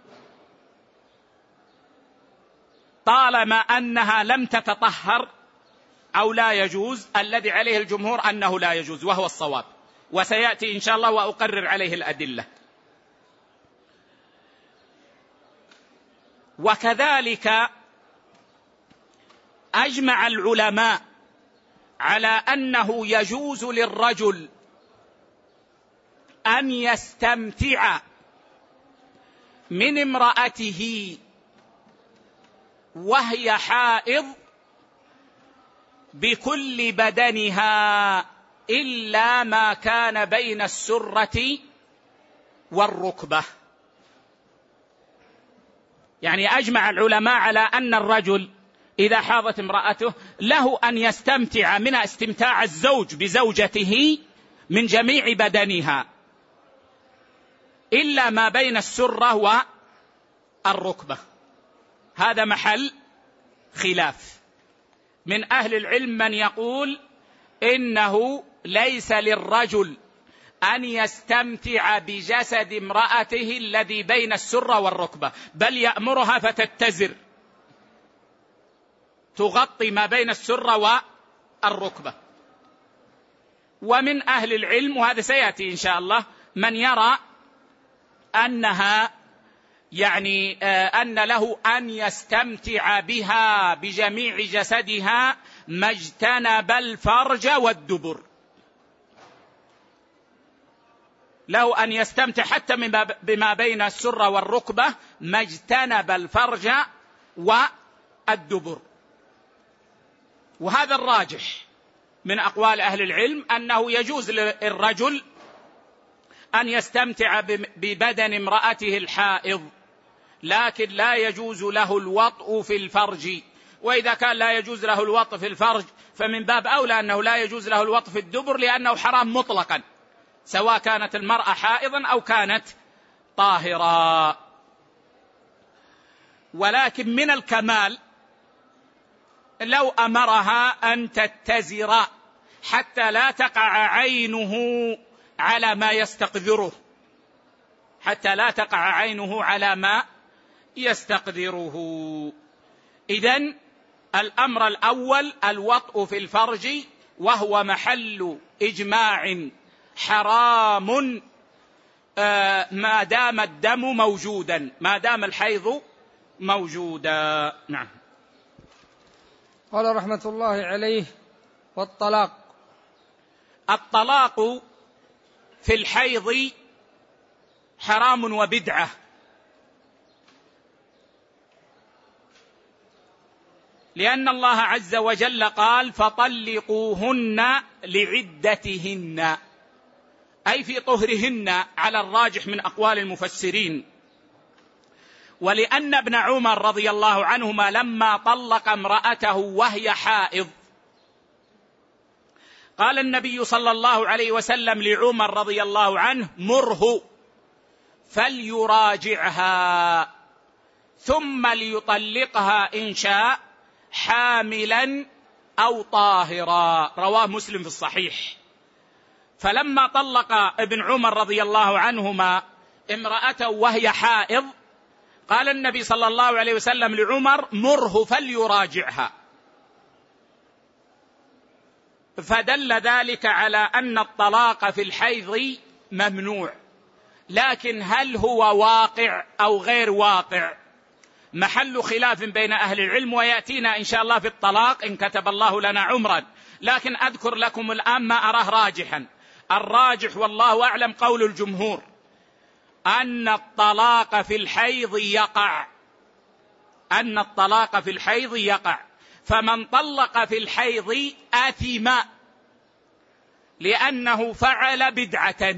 طالما أنها لم تتطهر أو لا يجوز؟ الذي عليه الجمهور أنه لا يجوز، وهو الصواب، وسيأتي إن شاء الله وأقرر عليه الأدلة. وكذلك أجمع العلماء على أنه يجوز للرجل أن يستمتع من امرأته وهي حائض بكل بدنها إلا ما كان بين السرة والركبة. يعني أجمع العلماء على أن الرجل إذا حاضت امرأته له أن يستمتع من استمتاع الزوج بزوجته من جميع بدنها إلا ما بين السرة والركبة. هذا محل خلاف. من أهل العلم من يقول إنه ليس للرجل أن يستمتع بجسد امرأته الذي بين السرة والركبة، بل يأمرها فتتزر تغطي ما بين السرة والركبة. ومن أهل العلم، وهذا سيأتي إن شاء الله، من يرى أنها أن له أن يستمتع بها بجميع جسدها ما اجتنب الفرج والدبر، له أن يستمتع حتى بما بين السرة والركبة ما اجتنب الفرج والدبر. وهذا الراجح من أقوال أهل العلم، أنه يجوز للرجل أن يستمتع ببدن امرأته الحائض، لكن لا يجوز له الوطء في الفرج. وإذا كان لا يجوز له الوطء في الفرج فمن باب أولى أنه لا يجوز له الوطء في الدبر، لأنه حرام مطلقا، سواء كانت المرأة حائضا أو كانت طاهرة. ولكن من الكمال لو أمرها أن تتزر حتى لا تقع عينه على ما يستقذره، حتى لا تقع عينه على ما يستقذره. إذن الأمر الأول الوطء في الفرج، وهو محل إجماع حرام ما دام الدم موجودا، ما دام الحيض موجودا. نعم. قال رحمة الله عليه: والطلاق. الطلاق في الحيض حرام وبدعة، لأن الله عز وجل قال: فطلقوهن لعدتهن، أي في طهرهن على الراجح من أقوال المفسرين. ولأن ابن عمر رضي الله عنهما لما طلق امرأته وهي حائض، قال النبي صلى الله عليه وسلم لعمر رضي الله عنه: مره فليراجعها ثم ليطلقها إن شاء حاملا أو طاهرا. رواه مسلم في الصحيح. فلما طلق ابن عمر رضي الله عنهما امرأته وهي حائض، قال النبي صلى الله عليه وسلم لعمر: مره فليراجعها. فدل ذلك على أن الطلاق في الحيض ممنوع. لكن هل هو واقع أو غير واقع محل خلاف بين أهل العلم، ويأتينا إن شاء الله في الطلاق إن كتب الله لنا عمرا. لكن أذكر لكم الآن ما أراه راجحا. الراجح والله أعلم قول الجمهور أن الطلاق في الحيض يقع، أن الطلاق في الحيض يقع. فمن طلق في الحيض آثم، لأنه فعل بدعة،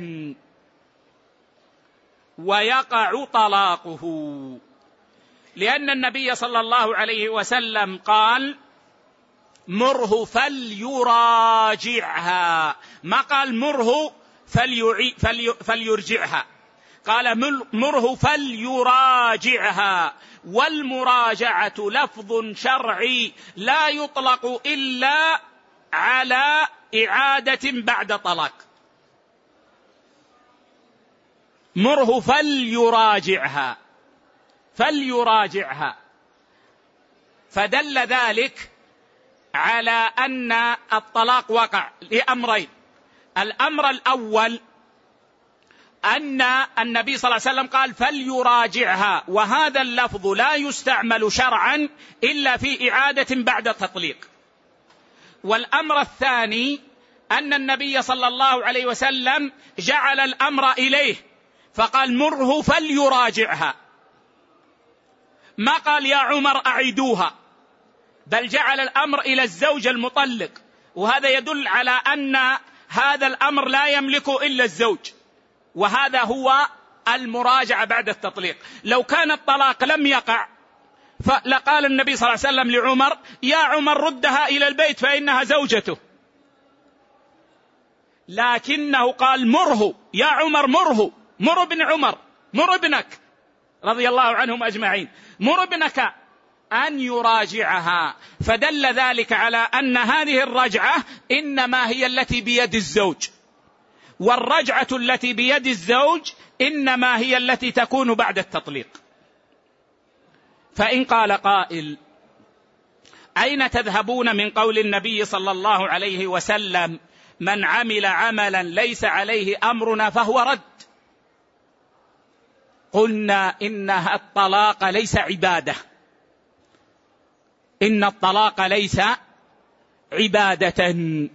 ويقع طلاقه، لأن النبي صلى الله عليه وسلم قال: مره فليراجعها، ما قال مره فليرجعها، قال مره فليراجعها. والمراجعة لفظ شرعي لا يطلق إلا على إعادة بعد طلاق. مره فليراجعها، فليراجعها. فدل ذلك على أن الطلاق وقع لأمرين. الأمر الأول أن النبي صلى الله عليه وسلم قال: فليراجعها، وهذا اللفظ لا يستعمل شرعا إلا في إعادة بعد تطليق. والأمر الثاني أن النبي صلى الله عليه وسلم جعل الأمر إليه، فقال: مره فليراجعها، ما قال: يا عمر أعيدوها، بل جعل الأمر إلى الزوج المطلق. وهذا يدل على أن هذا الأمر لا يملكه إلا الزوج، وهذا هو المراجعة بعد التطليق. لو كان الطلاق لم يقع فلقال النبي صلى الله عليه وسلم لعمر: يا عمر ردها إلى البيت فإنها زوجته، لكنه قال: مره يا عمر، مره ابن عمر مر ابنك رضي الله عنهم أجمعين، مر ابنك أن يراجعها. فدل ذلك على أن هذه الرجعة إنما هي التي بيد الزوج، والرجعة التي بيد الزوج إنما هي التي تكون بعد التطليق. فإن قال قائل: أين تذهبون من قول النبي صلى الله عليه وسلم: من عمل عملا ليس عليه أمرنا فهو رد؟ قلنا: إن الطلاق ليس عبادة، إن الطلاق ليس عبادة،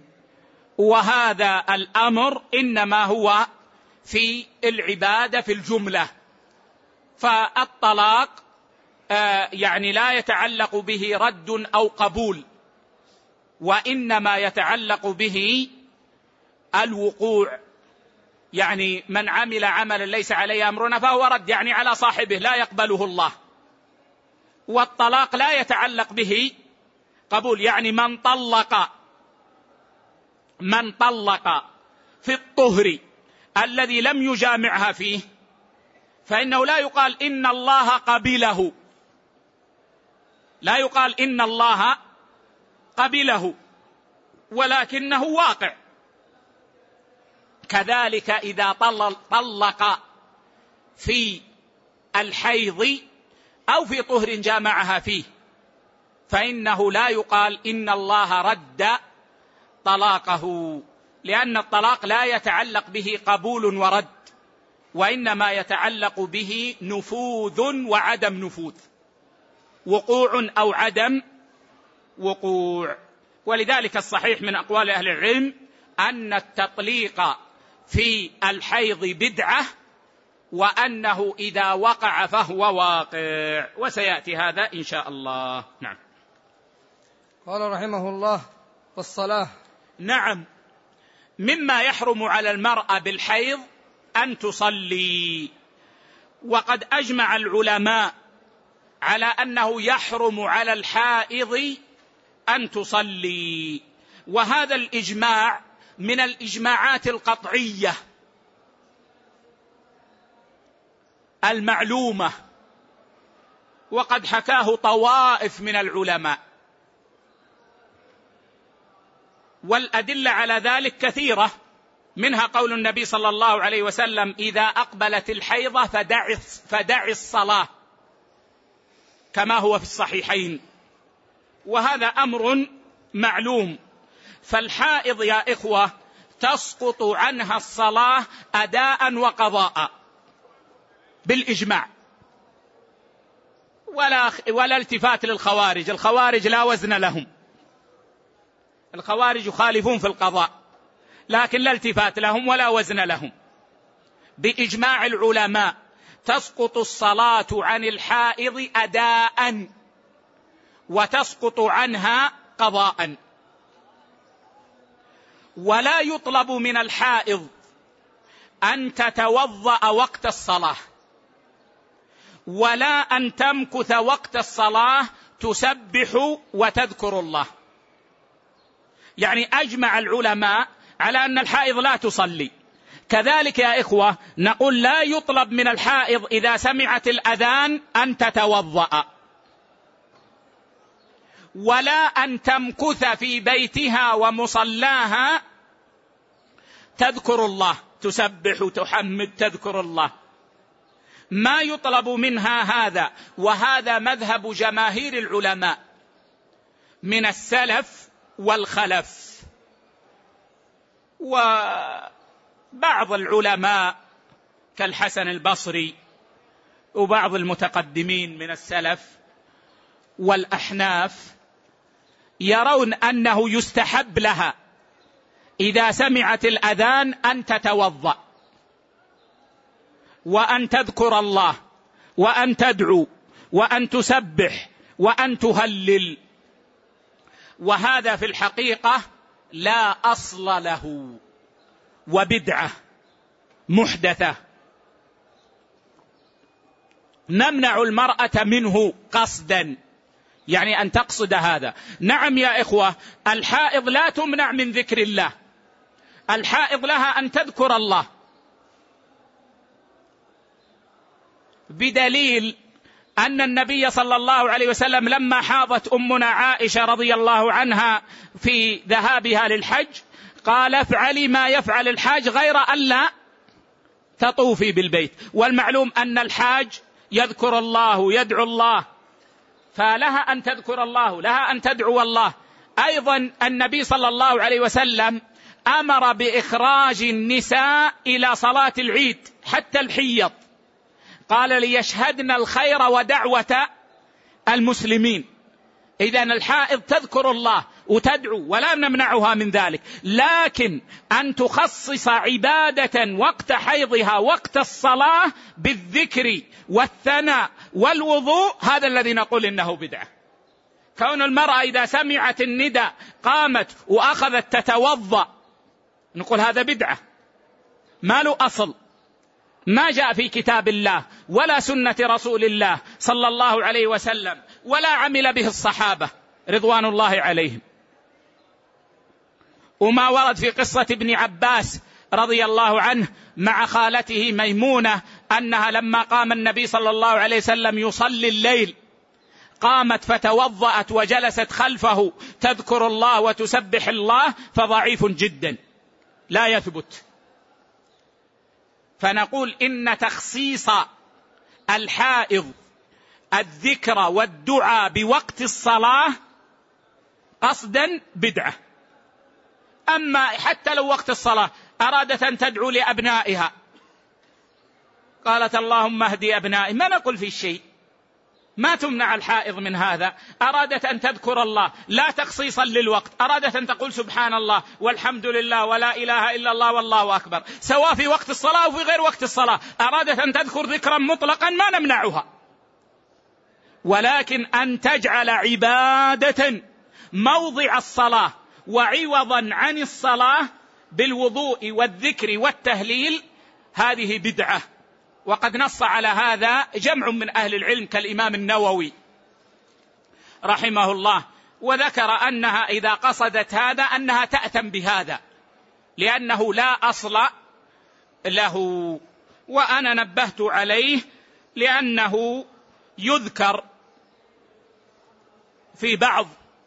وهذا الأمر إنما هو في العبادة في الجملة. فالطلاق يعني لا يتعلق به رد أو قبول، وإنما يتعلق به الوقوع. يعني من عمل عملا ليس عليه أمرنا فهو رد، يعني على صاحبه لا يقبله الله. والطلاق لا يتعلق به قبول، يعني من طلق في الطهر الذي لم يجامعها فيه فإنه لا يقال إن الله قبله، لا يقال إن الله قبله، ولكنه واقع. كذلك إذا طلق في الحيض أو في طهر جامعها فيه فإنه لا يقال إن الله رد طلاقه، لأن الطلاق لا يتعلق به قبول ورد، وإنما يتعلق به نفوذ وعدم نفوذ، وقوع أو عدم وقوع. ولذلك الصحيح من أقوال أهل العلم أن التطليق في الحيض بدعة، وأنه إذا وقع فهو واقع، وسيأتي هذا إن شاء الله. نعم. قال رحمه الله: والصلاة. نعم، مما يحرم على المرأة بالحيض أن تصلي، وقد أجمع العلماء على أنه يحرم على الحائض أن تصلي، وهذا الإجماع من الإجماعات القطعية المعلومة، وقد حكاه طوائف من العلماء، والأدلة على ذلك كثيرة، منها قول النبي صلى الله عليه وسلم: إذا أقبلت الحيضة فدع الصلاة، كما هو في الصحيحين، وهذا أمر معلوم. فالحائض يا إخوة تسقط عنها الصلاة أداء وقضاء بالإجماع، ولا التفات للخوارج. الخوارج لا وزن لهم، الخوارج يخالفون في القضاء، لكن لا التفات لهم ولا وزن لهم. بإجماع العلماء تسقط الصلاة عن الحائض أداء، وتسقط عنها قضاء. ولا يطلب من الحائض أن تتوضأ وقت الصلاة، ولا أن تمكث وقت الصلاة تسبح وتذكر الله. يعني أجمع العلماء على أن الحائض لا تصلي. كذلك يا إخوة نقول لا يطلب من الحائض إذا سمعت الأذان أن تتوضأ، ولا أن تمكث في بيتها ومصلاها تذكر الله، تسبح تحمد تذكر الله، ما يطلب منها هذا. وهذا مذهب جماهير العلماء من السلف والخلف. وبعض العلماء كالحسن البصري وبعض المتقدمين من السلف والأحناف يرون أنه يستحب لها إذا سمعت الأذان أن تتوضأ، وأن تذكر الله، وأن تدعو، وأن تسبح، وأن تهلل. وهذا في الحقيقة لا أصل له، وبدعة محدثة نمنع المرأة منه قصدا، يعني أن تقصد هذا. نعم يا إخوة، الحائض لا تمنع من ذكر الله، الحائض لها أن تذكر الله، بدليل أن النبي صلى الله عليه وسلم لما حاضت أمنا عائشة رضي الله عنها في ذهابها للحج قال افعلي ما يفعل الحاج غير ألا تطوفي بالبيت. والمعلوم أن الحاج يذكر الله ويدعو الله، فلها أن تذكر الله، لها أن تدعو الله. أيضا النبي صلى الله عليه وسلم أمر بإخراج النساء إلى صلاة العيد حتى الحيض، قال ليشهدن الخير ودعوة المسلمين. إذن الحائض تذكر الله وتدعو ولا نمنعها من ذلك، لكن أن تخصص عبادة وقت حيضها وقت الصلاة بالذكر والثناء والوضوء، هذا الذي نقول إنه بدعة. كون المرأة إذا سمعت النداء قامت وأخذت تتوضأ نقول هذا بدعة، ما له أصل، ما جاء في كتاب الله ولا سنة رسول الله صلى الله عليه وسلم ولا عمل به الصحابة رضوان الله عليهم. وما ورد في قصة ابن عباس رضي الله عنه مع خالته ميمونة أنها لما قام النبي صلى الله عليه وسلم يصلي الليل قامت فتوضأت وجلست خلفه تذكر الله وتسبح الله، فضعيف جدا لا يثبت. فنقول إن تخصيص الحائض الذكر والدعاء بوقت الصلاة قصدا بدعة. أما حتى لو وقت الصلاة أرادت أن تدعو لأبنائها قالت اللهم اهدي أبنائي، ما نقول في شيء، ما تمنع الحائض من هذا. أرادت أن تذكر الله لا تخصيصا للوقت، أرادت أن تقول سبحان الله والحمد لله ولا إله إلا الله والله أكبر، سواء في وقت الصلاة وفي غير وقت الصلاة، أرادت أن تذكر ذكرا مطلقا ما نمنعها، ولكن أن تجعل عبادة موضع الصلاة وعوضا عن الصلاة بالوضوء والذكر والتهليل هذه بدعة. وقد نص على هذا جمع من أهل العلم كالإمام النووي رحمه الله، وذكر أنها إذا قصدت هذا أنها تأثم بهذا لأنه لا أصل له. وأنا نبهت عليه لأنه يذكر في بعض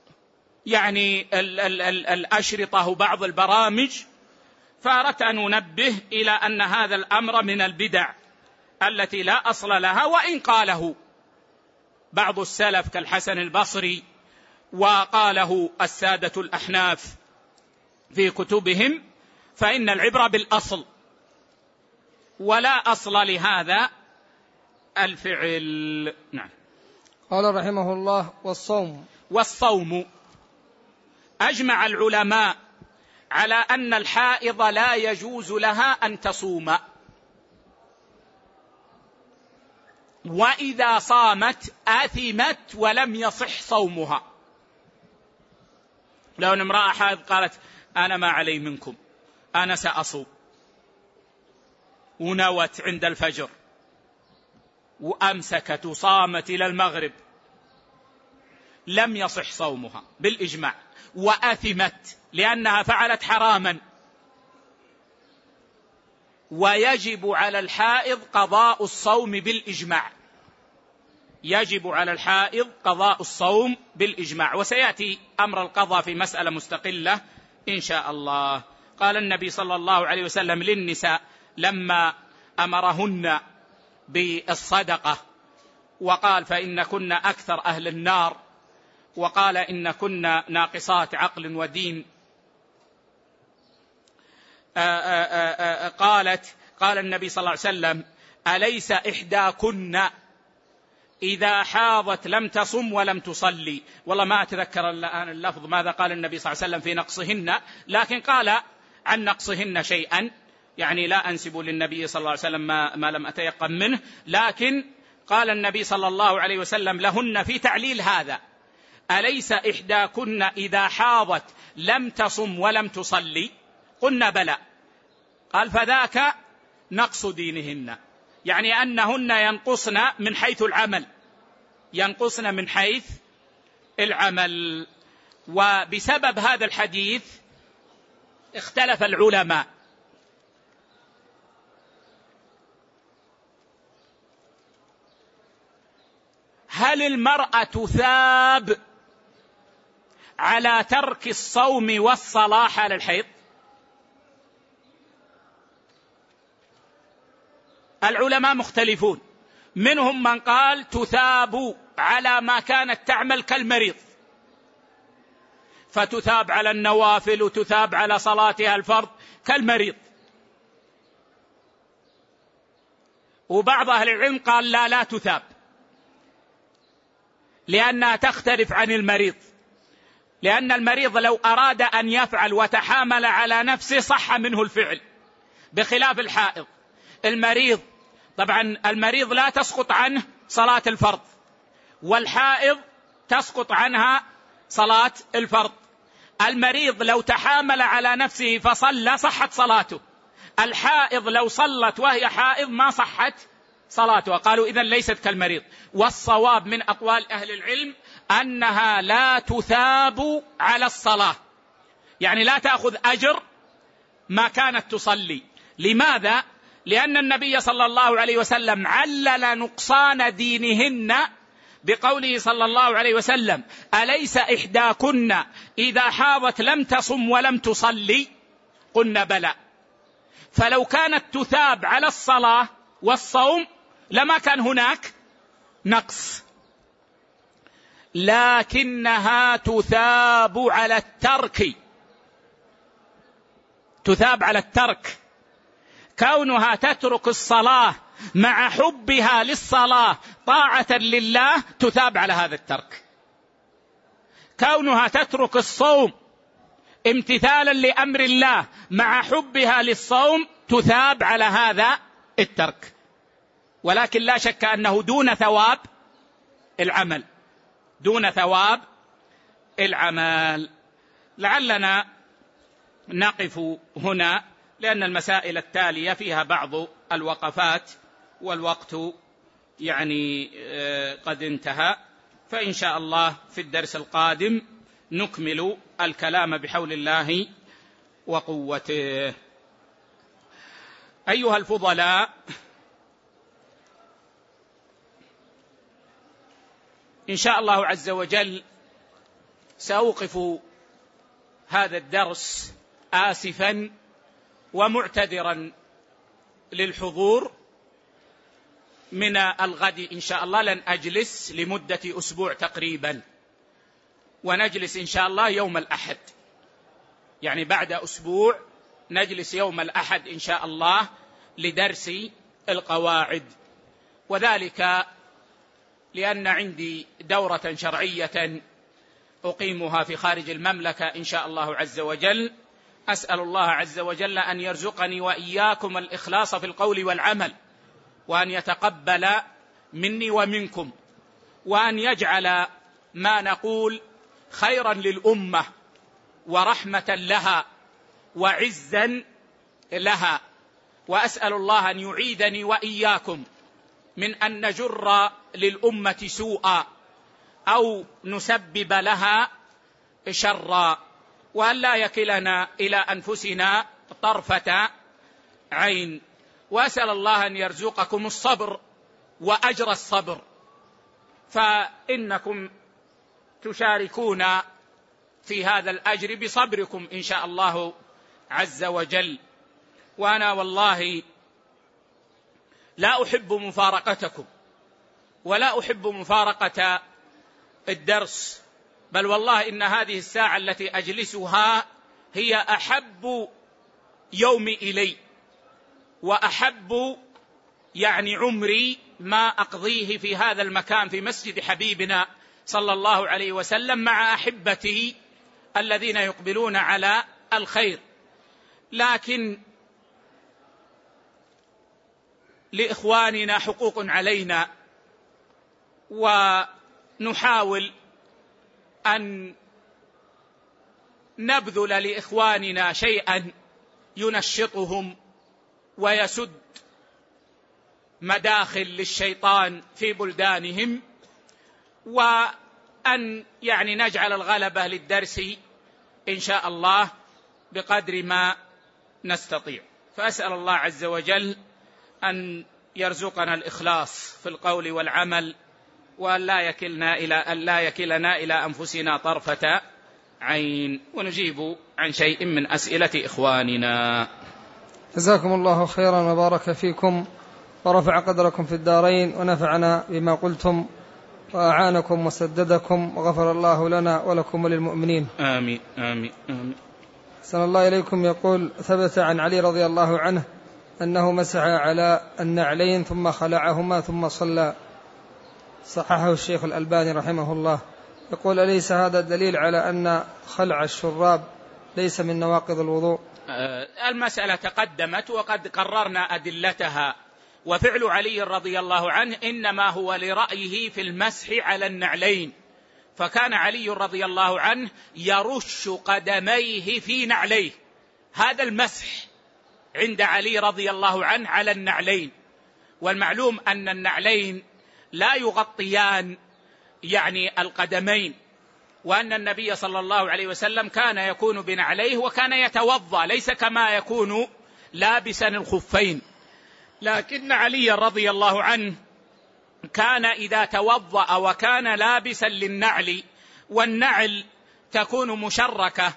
الأشرطة وبعض البرامج، فأردت أن أنبه إلى أن هذا الأمر من البدع التي لا أصل لها، وإن قاله بعض السلف كالحسن البصري وقاله السادة الأحناف في كتبهم، فإن العبرة بالأصل ولا أصل لهذا الفعل. نعم. قال رحمه الله والصوم أجمع العلماء على أن الحائض لا يجوز لها أن تصوم، وإذا صامت آثمت ولم يصح صومها. لو أن امرأة حائض قالت أنا ما علي منكم أنا سأصوم ونوت عند الفجر وأمسكت وصامت إلى المغرب لم يصح صومها بالإجماع، وآثمت لأنها فعلت حراما. ويجب على الحائض قضاء الصوم بالإجماع، يجب على الحائض قضاء الصوم بالإجماع، وسيأتي أمر القضاء في مسألة مستقلة إن شاء الله. قال النبي صلى الله عليه وسلم للنساء لما أمرهن بالصدقة وقال فإن كن أكثر أهل النار، وقال إن كن ناقصات عقل ودين، قال النبي صلى الله عليه وسلم أليس إحداكن إذا حاضت لم تصم ولم تصلي؟ والله ما أتذكر الآن اللفظ ماذا قال النبي صلى الله عليه وسلم في نقصهن، لكن قال عن نقصهن شيئا، يعني لا أنسب للنبي صلى الله عليه وسلم ما لم أتيقن منه، لكن قال النبي صلى الله عليه وسلم لهن في تعليل هذا أليس إحداكن إذا حاضت لم تصم ولم تصلي؟ قلنا بلى. قال فذاك نقص دينهن، يعني أنهن ينقصن من حيث العمل، ينقصن من حيث العمل. وبسبب هذا الحديث اختلف العلماء، هل المرأة تثاب على ترك الصوم والصلاة حال الحيض؟ العلماء مختلفون، منهم من قال تثاب على ما كانت تعمل كالمريض، فتثاب على النوافل وتثاب على صلاتها الفرض كالمريض. وبعض أهل العلم قال لا تثاب، لأنها تختلف عن المريض، لأن المريض لو أراد أن يفعل وتحامل على نفسه صح منه الفعل، بخلاف الحائض. المريض طبعا المريض لا تسقط عنه صلاة الفرض، والحائض تسقط عنها صلاة الفرض. المريض لو تحامل على نفسه فصلى صحت صلاته، الحائض لو صلت وهي حائض ما صحت صلاتها، قالوا إذن ليست كالمريض. والصواب من أقوال أهل العلم أنها لا تثاب على الصلاة، يعني لا تأخذ أجر ما كانت تصلي. لماذا؟ لأن النبي صلى الله عليه وسلم علل نقصان دينهن بقوله صلى الله عليه وسلم: أليس إحداكن إذا حاضت لم تصم ولم تصلي؟ قلنا بلى. فلو كانت تثاب على الصلاة والصوم لما كان هناك نقص، لكنها تثاب على الترك، تثاب على الترك. كونها تترك الصلاة مع حبها للصلاة طاعة لله تثاب على هذا الترك. كونها تترك الصوم امتثالا لأمر الله مع حبها للصوم تثاب على هذا الترك، ولكن لا شك أنه دون ثواب العمل، دون ثواب العمل. لعلنا نقف هنا لأن المسائل التالية فيها بعض الوقفات والوقت يعني قد انتهى، فإن شاء الله في الدرس القادم نكمل الكلام بحول الله وقوته. أيها الفضلاء، إن شاء الله عز وجل سأوقف هذا الدرس آسفا ومعتذرا للحضور. من الغد إن شاء الله لن أجلس لمدة أسبوع تقريبا، ونجلس إن شاء الله يوم الأحد، يعني بعد أسبوع نجلس يوم الأحد إن شاء الله لدرس القواعد، وذلك لأن عندي دورة شرعية أقيمها في خارج المملكة إن شاء الله عز وجل. أسأل الله عز وجل أن يرزقني وإياكم الإخلاص في القول والعمل، وأن يتقبل مني ومنكم، وأن يجعل ما نقول خيرا للأمة ورحمة لها وعزا لها. وأسأل الله أن يعيدني وإياكم من أن نجر للأمة سوءا أو نسبب لها شرا، وأن لا يكلنا إلى أنفسنا طرفة عين. وأسأل الله أن يرزقكم الصبر وأجر الصبر، فإنكم تشاركون في هذا الأجر بصبركم إن شاء الله عز وجل. وأنا والله لا أحب مفارقتكم ولا أحب مفارقة الدرس، بل والله إن هذه الساعة التي أجلسها هي أحب يوم إلي وأحب يعني عمري ما أقضيه في هذا المكان في مسجد حبيبنا صلى الله عليه وسلم مع أحبتي الذين يقبلون على الخير. لكن لإخواننا حقوق علينا، ونحاول أن نبذل لإخواننا شيئا ينشطهم ويسد مداخل للشيطان في بلدانهم، وأن يعني نجعل الغلبة للدرس إن شاء الله بقدر ما نستطيع. فأسأل الله عز وجل أن يرزقنا الإخلاص في القول والعمل، وأن لا يكلنا إلى أنفسنا طرفة عين، ونجيب عن شيء من أسئلة إخواننا. جزاكم الله خيرا وبارك فيكم ورفع قدركم في الدارين، ونفعنا بما قلتم وأعانكم وسددكم، وغفر الله لنا ولكم وللمؤمنين. آمين آمين آمين. أحسن الله إليكم. يقول: ثبت عن علي رضي الله عنه أنه مسح على النعلين ثم خلعهما ثم صلى، صححه الشيخ الألباني رحمه الله. يقول: أليس هذا الدليل على أن خلع الشراب ليس من نواقض الوضوء؟ المسألة تقدمت وقد قررنا أدلتها، وفعل علي رضي الله عنه إنما هو لرأيه في المسح على النعلين، فكان علي رضي الله عنه يرش قدميه في نعليه. هذا المسح عند علي رضي الله عنه على النعلين، والمعلوم أن النعلين لا يغطيان يعني القدمين، وأن النبي صلى الله عليه وسلم كان يكون بنعليه وكان يتوضأ، ليس كما يكون لابسا الخفين. لكن علي رضي الله عنه كان إذا توضأ وكان لابسا للنعل، والنعل تكون مشركة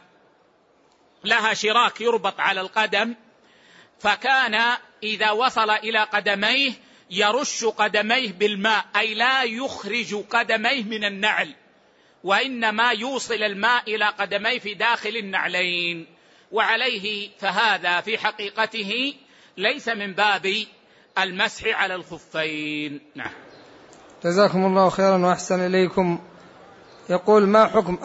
لها شراك يربط على القدم، فكان إذا وصل إلى قدميه يرش قدميه بالماء، أي لا يخرج قدميه من النعل، وإنما يوصل الماء إلى قدميه في داخل النعلين، وعليه فهذا في حقيقته ليس من باب المسح على الخفين. نعم. جزاكم الله خيرا وأحسن إليكم. يقول: ما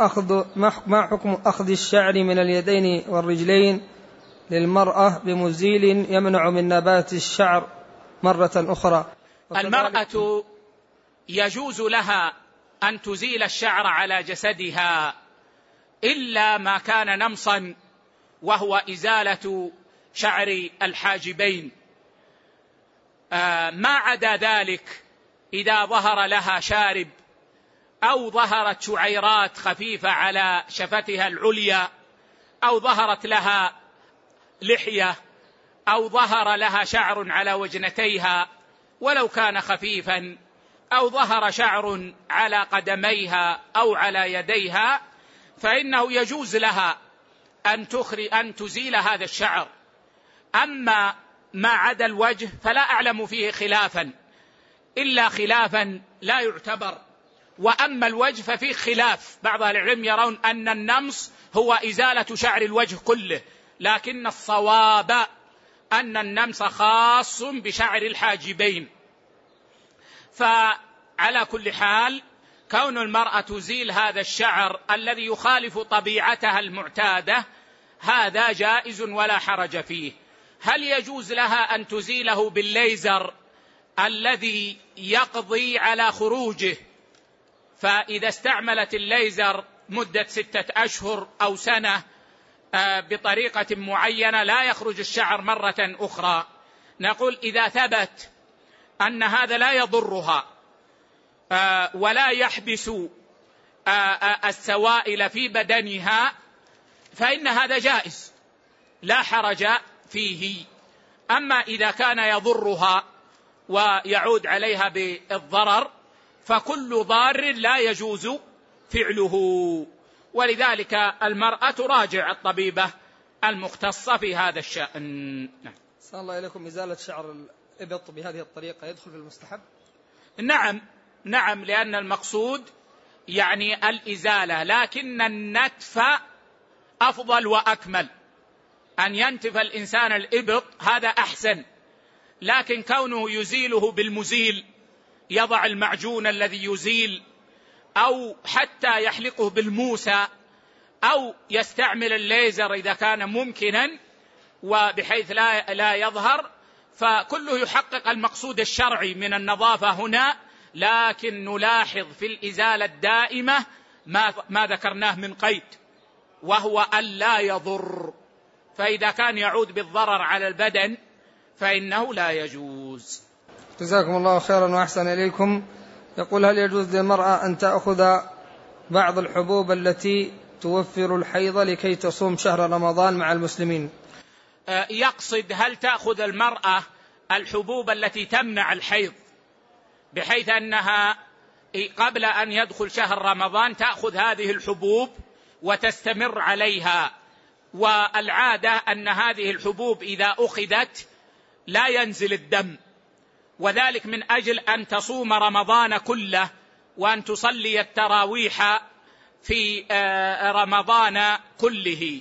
حكم أخذ الشعر من اليدين والرجلين للمرأة بمزيل يمنع من نبات الشعر مرة أخرى؟ المرأة يجوز لها أن تزيل الشعر على جسدها إلا ما كان نمصا، وهو إزالة شعر الحاجبين. ما عدا ذلك إذا ظهر لها شارب أو ظهرت شعيرات خفيفة على شفتها العليا، أو ظهرت لها لحية، أو ظهر لها شعر على وجنتيها ولو كان خفيفا، أو ظهر شعر على قدميها أو على يديها، فإنه يجوز لها أن تزيل هذا الشعر. أما ما عدا الوجه فلا أعلم فيه خلافا، إلا خلافا لا يعتبر. وأما الوجه ففيه خلاف، بعض أهل العلم يرون أن النمص هو إزالة شعر الوجه كله، لكن الصواب أن النمص خاص بشعر الحاجبين. فعلى كل حال كون المرأة تزيل هذا الشعر الذي يخالف طبيعتها المعتادة هذا جائز ولا حرج فيه. هل يجوز لها أن تزيله بالليزر الذي يقضي على خروجه؟ فإذا استعملت الليزر مدة 6 أشهر أو سنة بطريقة معينة لا يخرج الشعر مرة أخرى، نقول إذا ثبت أن هذا لا يضرها ولا يحبس السوائل في بدنها فإن هذا جائز لا حرج فيه. أما إذا كان يضرها ويعود عليها بالضرر فكل ضار لا يجوز فعله، ولذلك المرأة تراجع الطبيبة المختصة في هذا الشأن. نعم. صلى الله إليكم. إزالة شعر الإبط بهذه الطريقة يدخل في المستحب؟ نعم، لأن المقصود يعني الإزالة، لكن النتف أفضل وأكمل. أن ينتف الإنسان الإبط هذا أحسن، لكن كونه يزيله بالمزيل، يضع المعجون الذي يزيل، أو حتى يحلقه بالموسى، أو يستعمل الليزر إذا كان ممكنا وبحيث لا يظهر، فكله يحقق المقصود الشرعي من النظافة هنا. لكن نلاحظ في الإزالة الدائمة ما ذكرناه من قيد، وهو ألا يضر، فإذا كان يعود بالضرر على البدن فإنه لا يجوز. جزاكم الله خيرا وأحسن إليكم. يقول: هل يجوز للمرأة أن تأخذ بعض الحبوب التي توفر الحيض لكي تصوم شهر رمضان مع المسلمين؟ يقصد هل تأخذ المرأة الحبوب التي تمنع الحيض بحيث أنها قبل أن يدخل شهر رمضان تأخذ هذه الحبوب وتستمر عليها. والعادة أن هذه الحبوب إذا أخذت لا ينزل الدم، وذلك من أجل أن تصوم رمضان كله وأن تصلي التراويح في رمضان كله.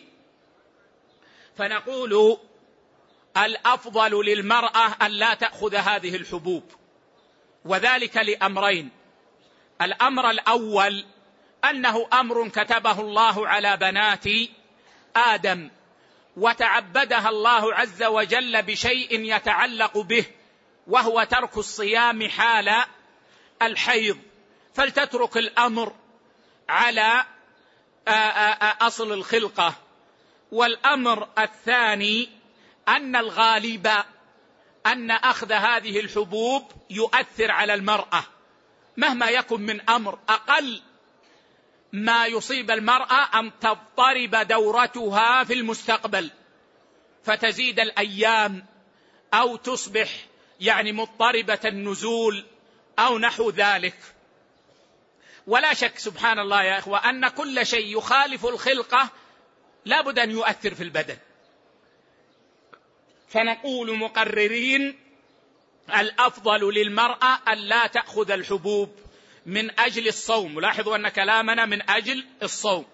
فنقول الأفضل للمرأة أن لا تأخذ هذه الحبوب، وذلك لأمرين. الأمر الأول أنه أمر كتبه الله على بنات آدم، وتعبدها الله عز وجل بشيء يتعلق به، وهو ترك الصيام حال الحيض، فلتترك الأمر على أصل الخلقة. والأمر الثاني أن الغالب أن أخذ هذه الحبوب يؤثر على المرأة، مهما يكن من أمر. أقل ما يصيب المرأة أن تضطرب دورتها في المستقبل فتزيد الأيام، أو تصبح مضطربة النزول أو نحو ذلك. ولا شك سبحان الله يا إخوة أن كل شيء يخالف الخلقة لا بد أن يؤثر في البدن. فنقول مقررين الأفضل للمرأة أن لا تأخذ الحبوب من أجل الصوم. لاحظوا أن كلامنا من أجل الصوم.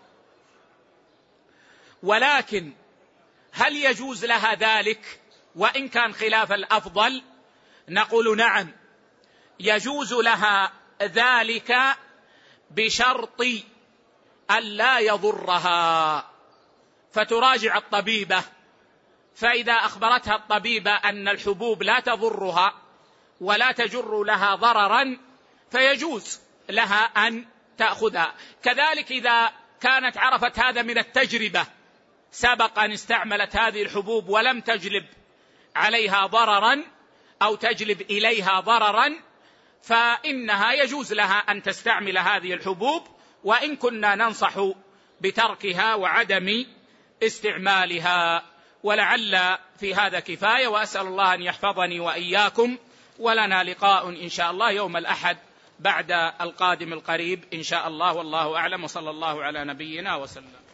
ولكن هل يجوز لها ذلك وإن كان خلاف الأفضل؟ نقول نعم، يجوز لها ذلك بشرط أن لا يضرها، فتراجع الطبيبة، فإذا أخبرتها الطبيبة أن الحبوب لا تضرها ولا تجر لها ضررا فيجوز لها أن تأخذها. كذلك إذا كانت عرفت هذا من التجربة، سبق أن استعملت هذه الحبوب ولم تجلب عليها ضررا أو تجلب إليها ضررا، فإنها يجوز لها أن تستعمل هذه الحبوب، وإن كنا ننصح بتركها وعدم استعمالها. ولعل في هذا كفاية، وأسأل الله أن يحفظني وإياكم، ولنا لقاء إن شاء الله يوم الأحد بعد القادم القريب إن شاء الله، والله أعلم، وصلى الله على نبينا وسلم.